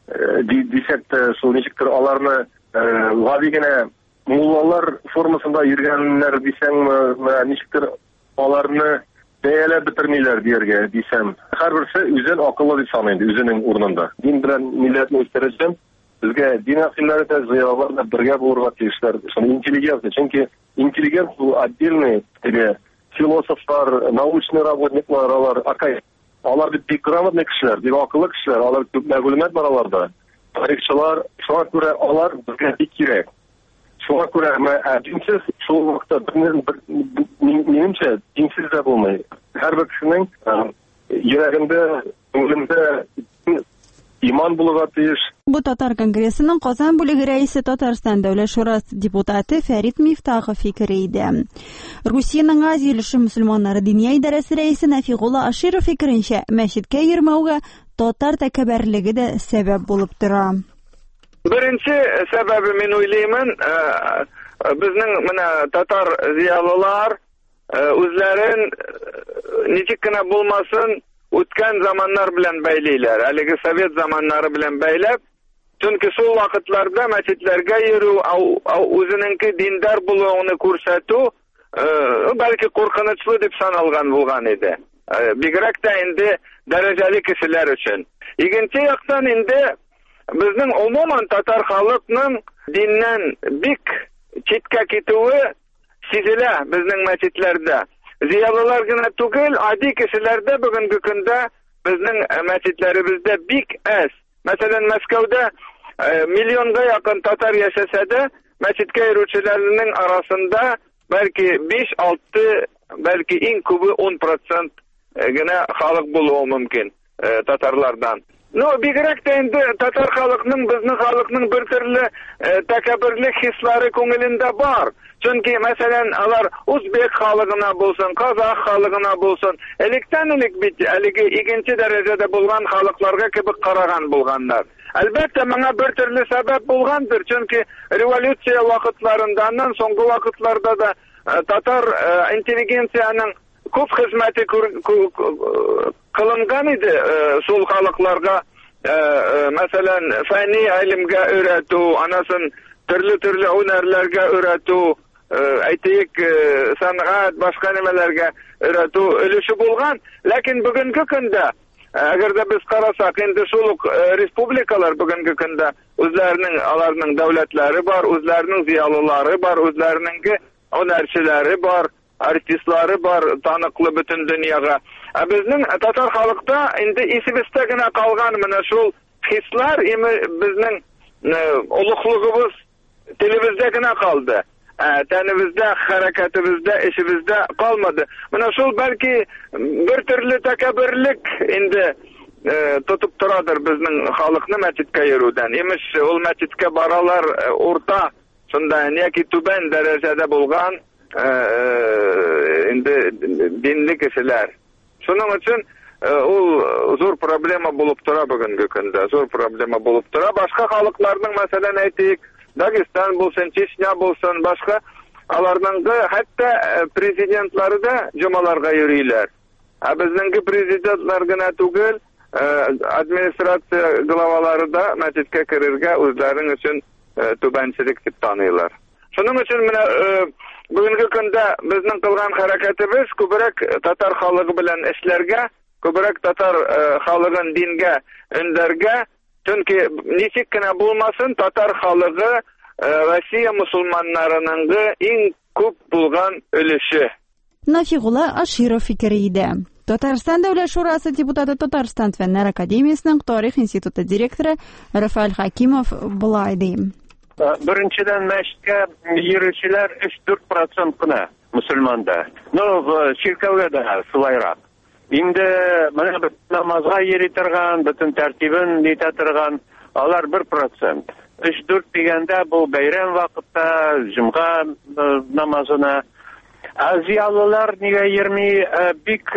дисәк тә, шул ничектер аларны гади генә муллалар формасында йөргәннәр дисәңме, ничектер аларны бәяләп бетермиләр дияргә дисәм. Һәрберсе үзен акыллы дип саный инде, үзенең урынында. Дин белән милләтне үстерәчәк. Безгә дин әһелләре дә, зыялылар да бергә булырга тиешләр. Шуны интеллигенция, чөнки интеллигент бу отдельный теге философлар, научный работниклар, алар акай. Алар бик грамотный кешеләр, бик акыллы кешеләр, алар күп мәгълүмат бар аларда. Тарихчылар, шуңа күрә алар безгә бик кирәк. Шуңа күрә динсез шул вакытта минемчә динсез дә булмый. Һәрбер кешенең йөрәгендә, күңелендә иман булырга тиеш. Бу татар конгрессының Казан бүлеге рәисе, Татарстан дәүләт шурасы депутаты Фәрит Мифтахов фикере иде. Русиянең Азия өлеше мөселманнары диния идарәсе рәисе Нафигулла Аширов фикеренчә, мәчеткә йөрмәүгә татар тәкәббәрлеге дә сәбәп булып тора. Беренче сәбәбе мин уйлыймын, безнең менә татар зиялылар үзләрен ничек кенә булмасын үткән заманнар белән бәйлиләр. Әлеге совет заманнары белән бәйләп, чөнки шул вакытларда мәчетләргә йөрү, үзенеңки диндар булуын күрсәтү бәлки куркынычлы дип саналган булган иде. Бигрәк тә инде дәрәҗәле кешеләр өчен. Икенче яктан инде безнең умуман татар халыкның диннән бик читкә китүе сизелә безнең мәчетләрдә. Зиялылар гына түгел, ади кешеләрдә бүгенге көндә безнең мәчетләребездә бик әз. Мәсәлән, Мәскәүдә миллионга якын татар яшәсә дә, мәчеткә йөрүчеләрнең арасында бәлки биш-алты, бәлки иң күбе он процент гына халык булуы мөмкин татарлардан. Ну, бигрәк тә инде татар халыкның, безнең халыкның бер төрле тәкәбберлек хислары күңелендә бар. Чөнки, мәсәлән, алар үзбек халыгына булсын, казах халыгына булсын, электән-элек бит әлеге икенче дәрәҗәдә булган халыкларга кебек караган булганнар. Әлбәттә, моңа бер төрле сәбәп булгандыр, чөнки революция вакытларыннан соңгы вакытларда да татар интеллигенцияның күп хезмәте кылынган иде шул халыкларга, мәсәлән, фәнни гыйлемгә өйрәтү, анасын төрле-төрле һөнәрләргә өйрәтү, әйтик, сәнгать, башка нәмәләргә өйрәтү өлеше булган. Ләкин бүгенге көндә, әгәр дә без карасак, инде шул ук республикалар бүгенге көндә үзләренең, аларның дәүләтләре бар, үзләренең зиялылары бар, үзләренең һөнәрчеләре бар, артистлары бар, таныклы бөтен дөньяга. Ә безнең татар халыкта инде исебездә генә калган менә шул хислар безнең улуглыгыбыз телебездә генә калды. Тәнебездә, хәрәкәтебездә, эшебездә калмады. Менә шул бәлки бер төрле тәкәбберлек инде тотып торадыр безнең халыкны мәчеткә йөрүдән. Имеш, ул мәчеткә баралар урта, шунда яки түбән дәрәҗәдә булган инде динле кешеләр. Шуның өчен ул зур проблема булып тора бүгенге көндә. Зур проблема булып тора. Башка халыкларның, мәсәлән, әйтик, Дагестан булсын, Чечня булсын, башка, аларның хәтта президентлары да җомаларга йөриләр. Ә безнеңге президентлар гына түгел, администрация главалары да мәчеткә керергә үзләренең өчен түбәнчелек дип таныйлар. Шуның өчен менә бүгенге көндә безнең кылган хәрәкәтебез күбрәк татар халыгы белән эшләргә, күбрәк татар халыгын дингә өндәргә. Чөнки ничек кенә булмасын, татар халыгы Россия мусулманнарының иң күп булган өлеше. Нафигула Аширов фикере иде. Татарстан Дәүләт Шурасы депутаты, Татарстан Фәннәр академиясенең тарих институты директоры Рафаэль Хакимов булай ди. Беренчедән, мәчеткә йөрүчеләр өч-дүрт процент кына мусульманда. Ну, чиркәүгә дә шулайрак. Инде менә намазга йөри торган, бөтен тәртибен нитә торган, алар бер процент. өч-дүрт дигәндә бу бәйрәм вакытта җомга намазына. Азиялылар нигә йөрми, бик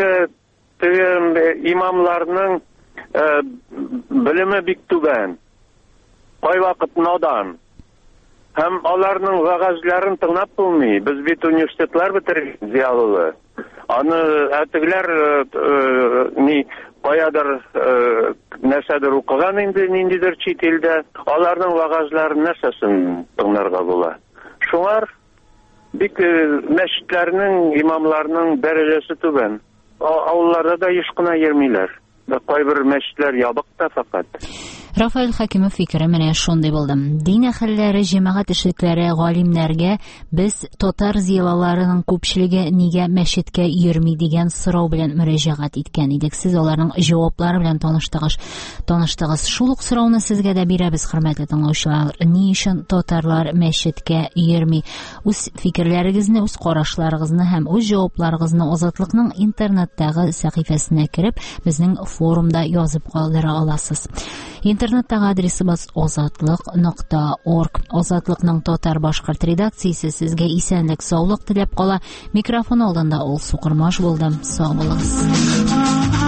имамларның белеме бик түбән. Кайвакыт надан. Һәм аларның вагазларын тыңлап булмый. Без бит университетлар битергән зиялылы. Аны әтегләр ни каядыр нәрсәдер укыган инде, ниндидер чит илдә, аларның вагазларын нәрсәсен тыңларга була. Шуңар бик мәчетләрнең, имамларның дәрәҗәсе түбән. Авылларда да еш кына йөрмиләр. Кайбер мәчетләр ябык та фақат. Рафаэль Хакимов фикере менә шундый булды. Дин әһелләре, җәмәгать эшлекләре, галимнәргә без татар зиялыларының күпчелеге нигә мәчеткә йөрми дигән сорау белән мөрәҗәгать иткән идек. Сез аларның җаваплары белән таныштыгыз. Таныштыгыз. Шул ук сорауны сезгә дә бирәбез, хөрмәтле тыңлаучылар. Ни өчен татарлар мәчеткә йөрми? Үз фикерләрегезне, үз карашларыгызны һәм үз җавапларыгызны Азатлыкның интернеттагы сәхифәсенә кереп, безнең форумда язып калдыра аласыз. Интернеттагы адресыбыз озатлык нокта орг. Азатлыкның татар башкорт редакциясе сезгә исәнлек, саулык теләп кала. Микрофон алдында ул Сукырмаш булды. Сау булыгыз.